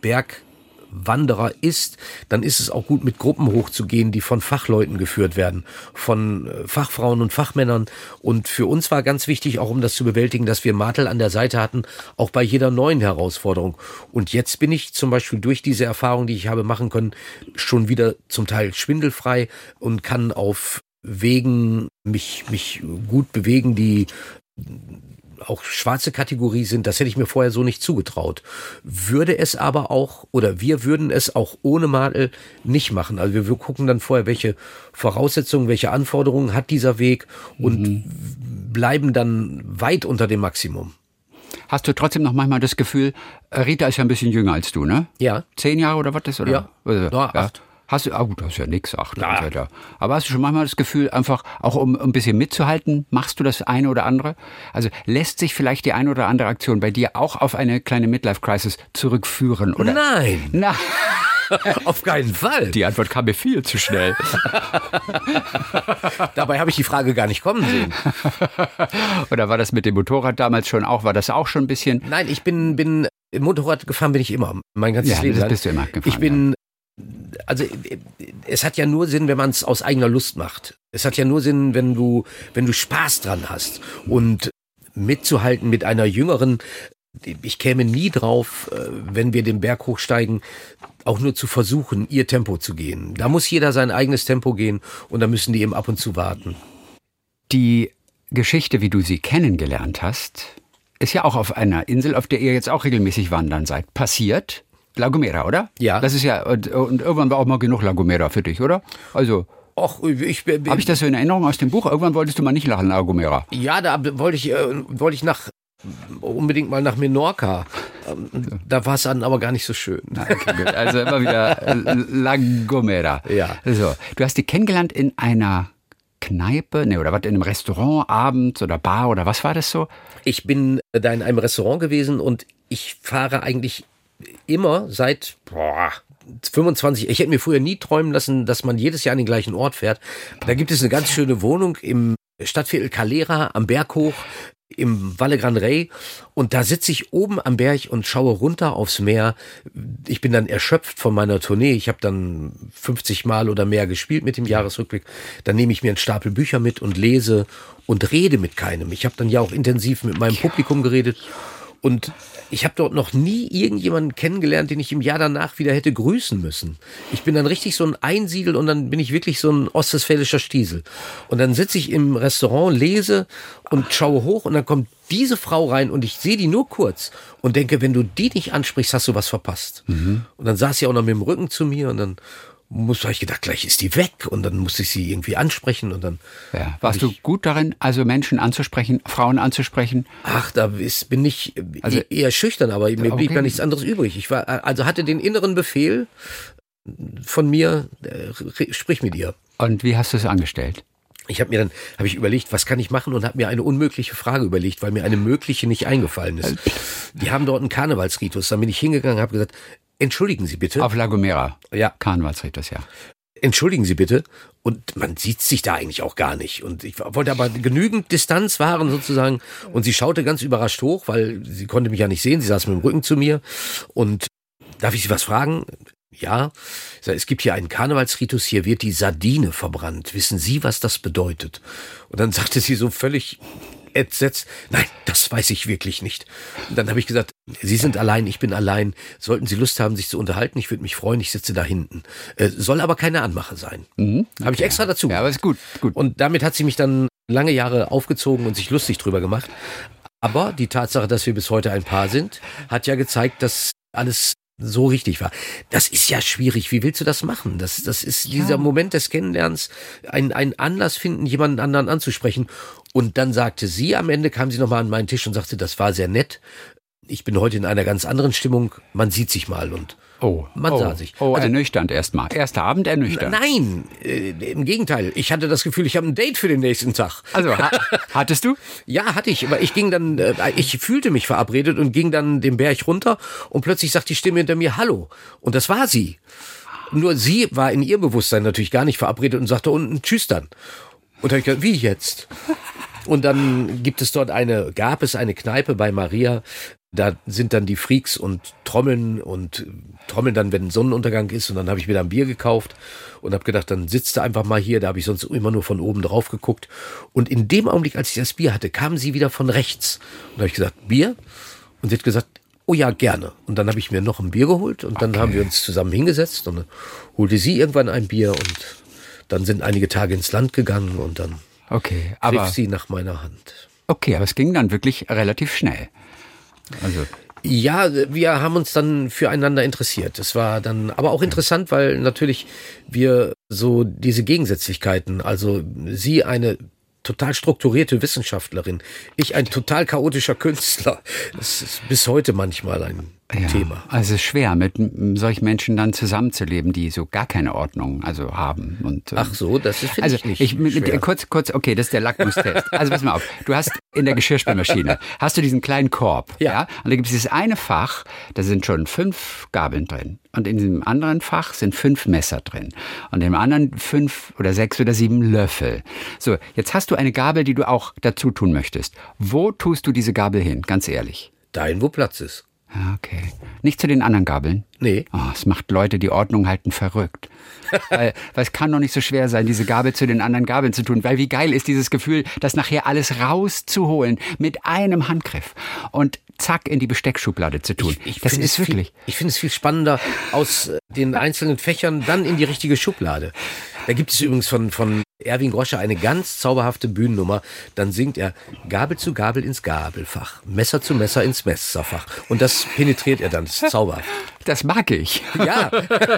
Speaker 3: Bergwanderer ist, dann ist es auch gut, mit Gruppen hochzugehen, die von Fachleuten geführt werden, von Fachfrauen und Fachmännern. Und für uns war ganz wichtig, auch um das zu bewältigen, dass wir Martel an der Seite hatten, auch bei jeder neuen Herausforderung. Und jetzt bin ich zum Beispiel durch diese Erfahrung, die ich habe machen können, schon wieder zum Teil schwindelfrei und kann auf Wegen mich, mich gut bewegen, die auch schwarze Kategorie sind, das hätte ich mir vorher so nicht zugetraut. Würde es aber auch, oder wir würden es auch ohne Martel nicht machen. Also wir, wir gucken dann vorher, welche Voraussetzungen, welche Anforderungen hat dieser Weg und mhm. bleiben dann weit unter dem Maximum.
Speaker 2: Hast du trotzdem noch manchmal das Gefühl, Rita ist ja ein bisschen jünger als du, ne?
Speaker 3: Ja.
Speaker 2: Zehn Jahre oder was ist? Oder?
Speaker 3: Ja,
Speaker 2: also,
Speaker 3: ja, acht.
Speaker 2: Ja. Hast du, ah gut, das ist ja nix, acht.
Speaker 3: Ja.
Speaker 2: Ja. Aber hast du schon manchmal das Gefühl, einfach auch um ein bisschen mitzuhalten, machst du das eine oder andere? Also lässt sich vielleicht die eine oder andere Aktion bei dir auch auf eine kleine Midlife-Crisis zurückführen? Oder?
Speaker 3: Nein.
Speaker 2: Na.
Speaker 3: Auf keinen Fall.
Speaker 2: Die Antwort kam mir viel zu schnell.
Speaker 3: Dabei habe ich die Frage gar nicht kommen sehen.
Speaker 2: Oder war das mit dem Motorrad damals schon auch? War das auch schon ein bisschen?
Speaker 3: Nein, ich bin, bin Motorrad gefahren bin ich immer. Mein ganzes
Speaker 2: ja,
Speaker 3: Leben
Speaker 2: das
Speaker 3: lang.
Speaker 2: bist du immer gefahren.
Speaker 3: Ich bin, also es hat ja nur Sinn, wenn man es aus eigener Lust macht. Es hat ja nur Sinn, wenn du, wenn du Spaß dran hast. Und mitzuhalten mit einer jüngeren, ich käme nie drauf, wenn wir den Berg hochsteigen, auch nur zu versuchen, ihr Tempo zu gehen. Da muss jeder sein eigenes Tempo gehen und da müssen die eben ab und zu warten.
Speaker 2: Die Geschichte, wie du sie kennengelernt hast, ist ja auch auf einer Insel, auf der ihr jetzt auch regelmäßig wandern seid, passiert. La Gomera, oder?
Speaker 3: Ja.
Speaker 2: Das ist ja, und, und irgendwann war auch mal genug La Gomera für dich, oder? Also.
Speaker 3: Och, ich bin.
Speaker 2: Habe ich das so in Erinnerung aus dem Buch? Irgendwann wolltest du mal nicht lachen, La Gomera.
Speaker 3: Ja, da wollte ich, äh, wollte ich nach, unbedingt mal nach Menorca. Da war es dann aber gar nicht so schön.
Speaker 2: Okay, also immer wieder La Gomera.
Speaker 3: Ja.
Speaker 2: So, du hast die kennengelernt in einer Kneipe, ne, oder was, in einem Restaurant abends oder Bar oder was war das so?
Speaker 3: Ich bin da in einem Restaurant gewesen und ich fahre eigentlich immer seit boah, fünfundzwanzig, ich hätte mir früher nie träumen lassen, dass man jedes Jahr an den gleichen Ort fährt. Da gibt es eine ganz schöne Wohnung im Stadtviertel Calera am Berg hoch, im Valle Gran Rey, und da sitze ich oben am Berg und schaue runter aufs Meer. Ich bin dann erschöpft von meiner Tournee. Ich habe dann fünfzig Mal oder mehr gespielt mit dem Jahresrückblick. Dann nehme ich mir einen Stapel Bücher mit und lese und rede mit keinem. Ich habe dann ja auch intensiv mit meinem Publikum geredet. Und ich habe dort noch nie irgendjemanden kennengelernt, den ich im Jahr danach wieder hätte grüßen müssen. Ich bin dann richtig so ein Einsiedel und dann bin ich wirklich so ein ostwestfälischer Stiesel. Und dann sitze ich im Restaurant, lese und schaue hoch und dann kommt diese Frau rein und ich sehe die nur kurz und denke, wenn du die nicht ansprichst, hast du was verpasst. Mhm. Und dann saß sie auch noch mit dem Rücken zu mir und dann muss, habe ich gedacht, gleich ist die weg und dann musste ich sie irgendwie ansprechen und dann.
Speaker 2: Ja, warst du gut darin, also Menschen anzusprechen, Frauen anzusprechen?
Speaker 3: Ach, da ist, bin ich
Speaker 2: also,
Speaker 3: eher schüchtern, aber mir
Speaker 2: okay.
Speaker 3: blieb gar nichts anderes übrig. Ich war, also hatte den inneren Befehl von mir, äh, sprich mit ihr.
Speaker 2: Und wie hast du es angestellt?
Speaker 3: Ich habe mir dann, habe ich überlegt, was kann ich machen und habe mir eine unmögliche Frage überlegt, weil mir eine mögliche nicht eingefallen ist. Die haben dort einen Karnevalsritus. Dann bin ich hingegangen und habe gesagt, entschuldigen Sie bitte.
Speaker 2: Auf La Gomera.
Speaker 3: Ja.
Speaker 2: Karnevalsritus, ja.
Speaker 3: Entschuldigen Sie bitte. Und man sieht sich da eigentlich auch gar nicht. Und ich wollte aber genügend Distanz wahren sozusagen. Und sie schaute ganz überrascht hoch, weil sie konnte mich ja nicht sehen. Sie saß mit dem Rücken zu mir. Und darf ich Sie was fragen? Ja. Ich sag, es gibt hier einen Karnevalsritus, hier wird die Sardine verbrannt. Wissen Sie, was das bedeutet? Und dann sagte sie so völlig entsetzt, nein, das weiß ich wirklich nicht. Und dann habe ich gesagt, Sie sind allein, ich bin allein. Sollten Sie Lust haben, sich zu unterhalten, ich würde mich freuen, ich sitze da hinten. Äh, soll aber keine Anmache sein. Mhm, okay. Habe ich extra dazu.
Speaker 2: Ja, aber ist gut, gut.
Speaker 3: Und damit hat sie mich dann lange Jahre aufgezogen und sich lustig drüber gemacht. Aber die Tatsache, dass wir bis heute ein Paar sind, hat ja gezeigt, dass alles so richtig war. Das ist ja schwierig. Wie willst du das machen? Das, das ist ja. dieser Moment des Kennenlernens, ein, ein Anlass finden, jemanden anderen anzusprechen. Und dann sagte sie, am Ende kam sie nochmal an meinen Tisch und sagte, das war sehr nett. Ich bin heute in einer ganz anderen Stimmung. Man sieht sich mal und
Speaker 2: oh,
Speaker 3: man
Speaker 2: oh,
Speaker 3: sah sich.
Speaker 2: Oh,
Speaker 3: also,
Speaker 2: ernüchternd erstmal. Erster Abend ernüchternd.
Speaker 3: Nein, äh, im Gegenteil. Ich hatte das Gefühl, ich habe ein Date für den nächsten Tag.
Speaker 2: Also, ha- hattest du?
Speaker 3: Ja, hatte ich. Aber ich ging dann, äh, ich fühlte mich verabredet und ging dann den Berg runter und plötzlich sagt die Stimme hinter mir, hallo. Und das war sie. Nur sie war in ihr Bewusstsein natürlich gar nicht verabredet und sagte unten, tschüss dann. Und da habe ich gesagt, wie jetzt? Und dann gibt es dort eine, gab es eine Kneipe bei Maria. Da sind dann die Freaks und trommeln und trommeln dann, wenn Sonnenuntergang ist. Und dann habe ich wieder ein Bier gekauft und habe gedacht, dann sitzt du einfach mal hier. Da habe ich sonst immer nur von oben drauf geguckt. Und in dem Augenblick, als ich das Bier hatte, kam sie wieder von rechts. Und da habe ich gesagt, Bier? Und sie hat gesagt, oh ja, gerne. Und dann habe ich mir noch ein Bier geholt und dann okay. haben wir uns zusammen hingesetzt. Und dann holte sie irgendwann ein Bier und dann sind einige Tage ins Land gegangen und dann
Speaker 2: okay, aber,
Speaker 3: griff sie nach meiner Hand.
Speaker 2: Okay, aber es ging dann wirklich relativ schnell. Also
Speaker 3: ja, wir haben uns dann füreinander interessiert. Es war dann aber auch interessant, weil natürlich wir so diese Gegensätzlichkeiten, also sie eine total strukturierte Wissenschaftlerin, ich ein total chaotischer Künstler. Das ist bis heute manchmal ein
Speaker 2: ja,
Speaker 3: Thema.
Speaker 2: Also es ist schwer, mit solchen Menschen dann zusammenzuleben, die so gar keine Ordnung also haben. Und,
Speaker 3: ach so, das ist finde
Speaker 2: also
Speaker 3: ich nicht
Speaker 2: ich, mit,
Speaker 3: schwer.
Speaker 2: Kurz, kurz, okay, das ist der Lackmustest. Also pass mal auf, du hast in der Geschirrspülmaschine, hast du diesen kleinen Korb. Ja. ja. Und da gibt es dieses eine Fach, da sind schon fünf Gabeln drin. Und in diesem anderen Fach sind fünf Messer drin. Und im anderen fünf oder sechs oder sieben Löffel. So, jetzt hast du eine Gabel, die du auch dazu tun möchtest. Wo tust du diese Gabel hin, ganz ehrlich?
Speaker 3: Dahin, wo Platz ist.
Speaker 2: Okay. Nicht zu den anderen Gabeln?
Speaker 3: Nee.
Speaker 2: Oh, es macht Leute, die Ordnung halten, verrückt. weil, weil es kann doch nicht so schwer sein, diese Gabel zu den anderen Gabeln zu tun. Weil wie geil ist dieses Gefühl, das nachher alles rauszuholen mit einem Handgriff und zack in die Besteckschublade zu tun.
Speaker 3: Ich, ich
Speaker 2: das ist wirklich.
Speaker 3: Viel, ich finde es viel spannender, aus den einzelnen Fächern dann in die richtige Schublade. Da gibt es übrigens von, von Erwin Groscher eine ganz zauberhafte Bühnennummer. Dann singt er Gabel zu Gabel ins Gabelfach, Messer zu Messer ins Messerfach. Und das penetriert er dann, das ist zauberhaft.
Speaker 2: Das mag ich.
Speaker 3: Ja.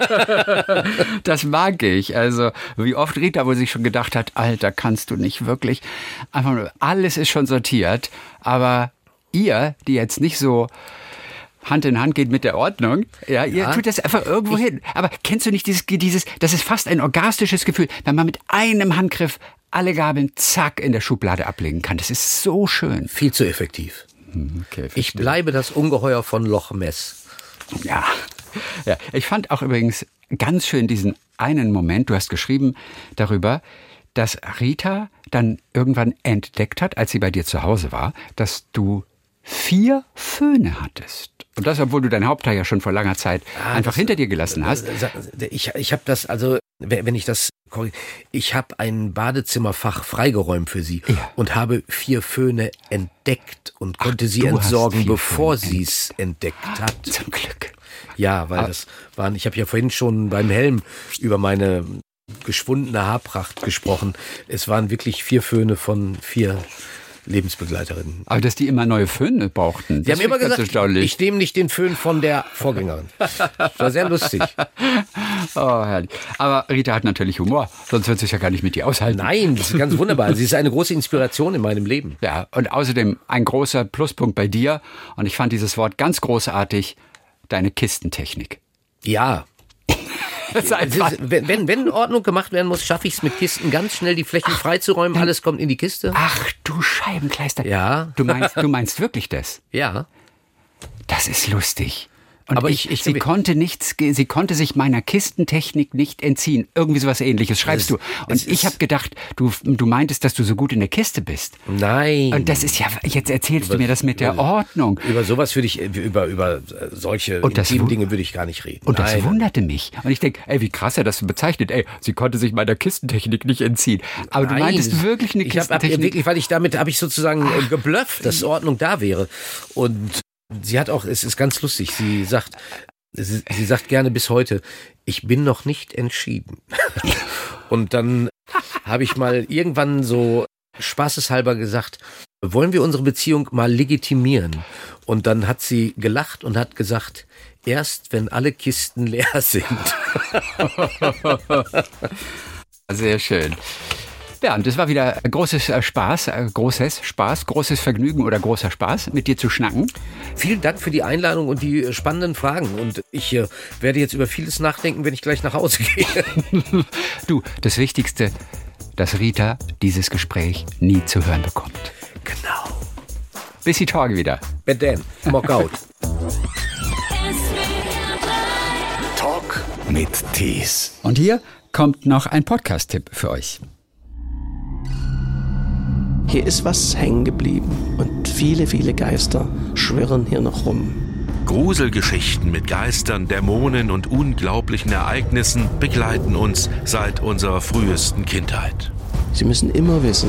Speaker 2: Das mag ich. Also, wie oft Rita wohl sich schon gedacht hat, Alter, kannst du nicht wirklich. Einfach nur, alles ist schon sortiert, aber ihr, die jetzt nicht so Hand in Hand geht mit der Ordnung, ja, ihr ja. tut das einfach irgendwo hin. Aber kennst du nicht dieses, dieses, das ist fast ein orgastisches Gefühl, wenn man mit einem Handgriff alle Gabeln zack in der Schublade ablegen kann. Das ist so schön.
Speaker 3: Viel zu effektiv.
Speaker 2: Okay,
Speaker 3: ich bleibe das Ungeheuer von Loch Ness.
Speaker 2: Ja. ja, ich fand auch übrigens ganz schön diesen einen Moment, du hast geschrieben darüber, dass Rita dann irgendwann entdeckt hat, als sie bei dir zu Hause war, dass du vier Föhne hattest. Und das, obwohl du dein Hauptteil ja schon vor langer Zeit ah, einfach das, hinter dir gelassen hast.
Speaker 3: Ich, ich habe das, also, wenn ich das, ich habe ein Badezimmerfach freigeräumt für sie ja. und habe vier Föhne entdeckt und konnte Ach, sie entsorgen, bevor sie es entdeckt hat.
Speaker 2: Zum Glück.
Speaker 3: Ja, weil ah. das waren, ich habe ja vorhin schon beim Helm über meine geschwundene Haarpracht gesprochen. Es waren wirklich vier Föhne von vier Lebensbegleiterinnen.
Speaker 2: Aber dass die immer neue Föhne brauchten.
Speaker 3: Sie haben immer gesagt, ich nehme nicht den Föhn von der Vorgängerin. Das war sehr lustig.
Speaker 2: Oh, herrlich. Aber Rita hat natürlich Humor, sonst wird sie sich ja gar nicht mit dir aushalten.
Speaker 3: Nein, das ist ganz wunderbar. Sie ist eine große Inspiration in meinem Leben.
Speaker 2: Ja, und außerdem ein großer Pluspunkt bei dir. Und ich fand dieses Wort ganz großartig, deine Kistentechnik.
Speaker 3: Ja. es ist, wenn, wenn, wenn Ordnung gemacht werden muss, schaffe ich es mit Kisten ganz schnell, die Flächen freizuräumen. Alles kommt in die Kiste.
Speaker 2: Ach du Scheibenkleister.
Speaker 3: Ja.
Speaker 2: Du meinst, du meinst wirklich das?
Speaker 3: Ja.
Speaker 2: Das ist lustig. Und
Speaker 3: Aber
Speaker 2: ich,
Speaker 3: ich, ich,
Speaker 2: sie konnte nichts, sie konnte sich meiner Kistentechnik nicht entziehen. Irgendwie sowas Ähnliches schreibst
Speaker 3: es,
Speaker 2: du. Und ich habe gedacht, du, du meintest, dass du so gut in der Kiste bist.
Speaker 3: Nein.
Speaker 2: Und das ist ja, jetzt erzählst über, du mir das mit der Ordnung.
Speaker 3: Über sowas würde ich, über, über solche intimen Dinge würde ich gar nicht reden.
Speaker 2: Und das
Speaker 3: Nein.
Speaker 2: wunderte mich. Und ich denke, ey, wie krass er das bezeichnet. Ey, sie konnte sich meiner Kistentechnik nicht entziehen. Aber
Speaker 3: Nein,
Speaker 2: du meintest wirklich eine
Speaker 3: ich hab,
Speaker 2: Kistentechnik?
Speaker 3: Hab, wirklich, weil ich damit habe ich sozusagen Ach. geblufft, dass Ordnung da wäre. Und sie hat auch, es ist ganz lustig, sie sagt, Sie, sie sagt gerne bis heute, ich bin noch nicht entschieden. Und dann habe ich mal irgendwann so spaßeshalber gesagt, wollen wir unsere Beziehung mal legitimieren? Und dann hat sie gelacht und hat gesagt, erst wenn alle Kisten leer sind.
Speaker 2: Sehr schön. Ja, und das war wieder großes Spaß, großes Spaß, großes Vergnügen oder großer Spaß, mit dir zu schnacken.
Speaker 3: Vielen Dank für die Einladung und die spannenden Fragen. Und ich äh, werde jetzt über vieles nachdenken, wenn ich gleich nach Hause gehe.
Speaker 2: Du, das Wichtigste, dass Rita dieses Gespräch nie zu hören bekommt.
Speaker 3: Genau.
Speaker 2: Bis die Tage wieder.
Speaker 3: But then, mock out.
Speaker 1: Talk mit Tees.
Speaker 2: Und hier kommt noch ein Podcast-Tipp für euch.
Speaker 4: Hier ist was hängen geblieben und viele, viele Geister schwirren hier noch rum.
Speaker 5: Gruselgeschichten mit Geistern, Dämonen und unglaublichen Ereignissen begleiten uns seit unserer frühesten Kindheit.
Speaker 4: Sie müssen immer wissen,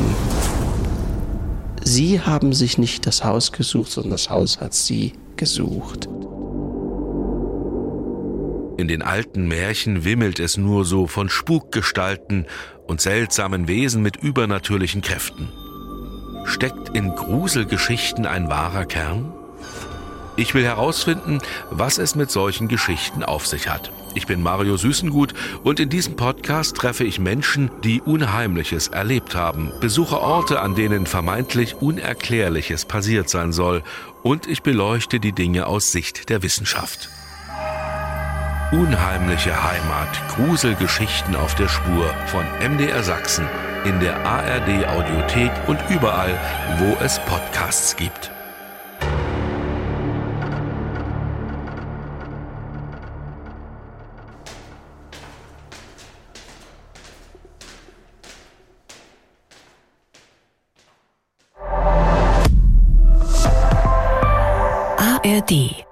Speaker 4: Sie haben sich nicht das Haus gesucht, sondern das Haus hat Sie gesucht.
Speaker 5: In den alten Märchen wimmelt es nur so von Spukgestalten und seltsamen Wesen mit übernatürlichen Kräften. Steckt in Gruselgeschichten ein wahrer Kern? Ich will herausfinden, was es mit solchen Geschichten auf sich hat. Ich bin Mario Süßengut und in diesem Podcast treffe ich Menschen, die Unheimliches erlebt haben, besuche Orte, an denen vermeintlich Unerklärliches passiert sein soll und ich beleuchte die Dinge aus Sicht der Wissenschaft. Unheimliche Heimat, Gruselgeschichten auf der Spur von M D R Sachsen in der A R D Audiothek und überall, wo es Podcasts gibt.
Speaker 6: A R D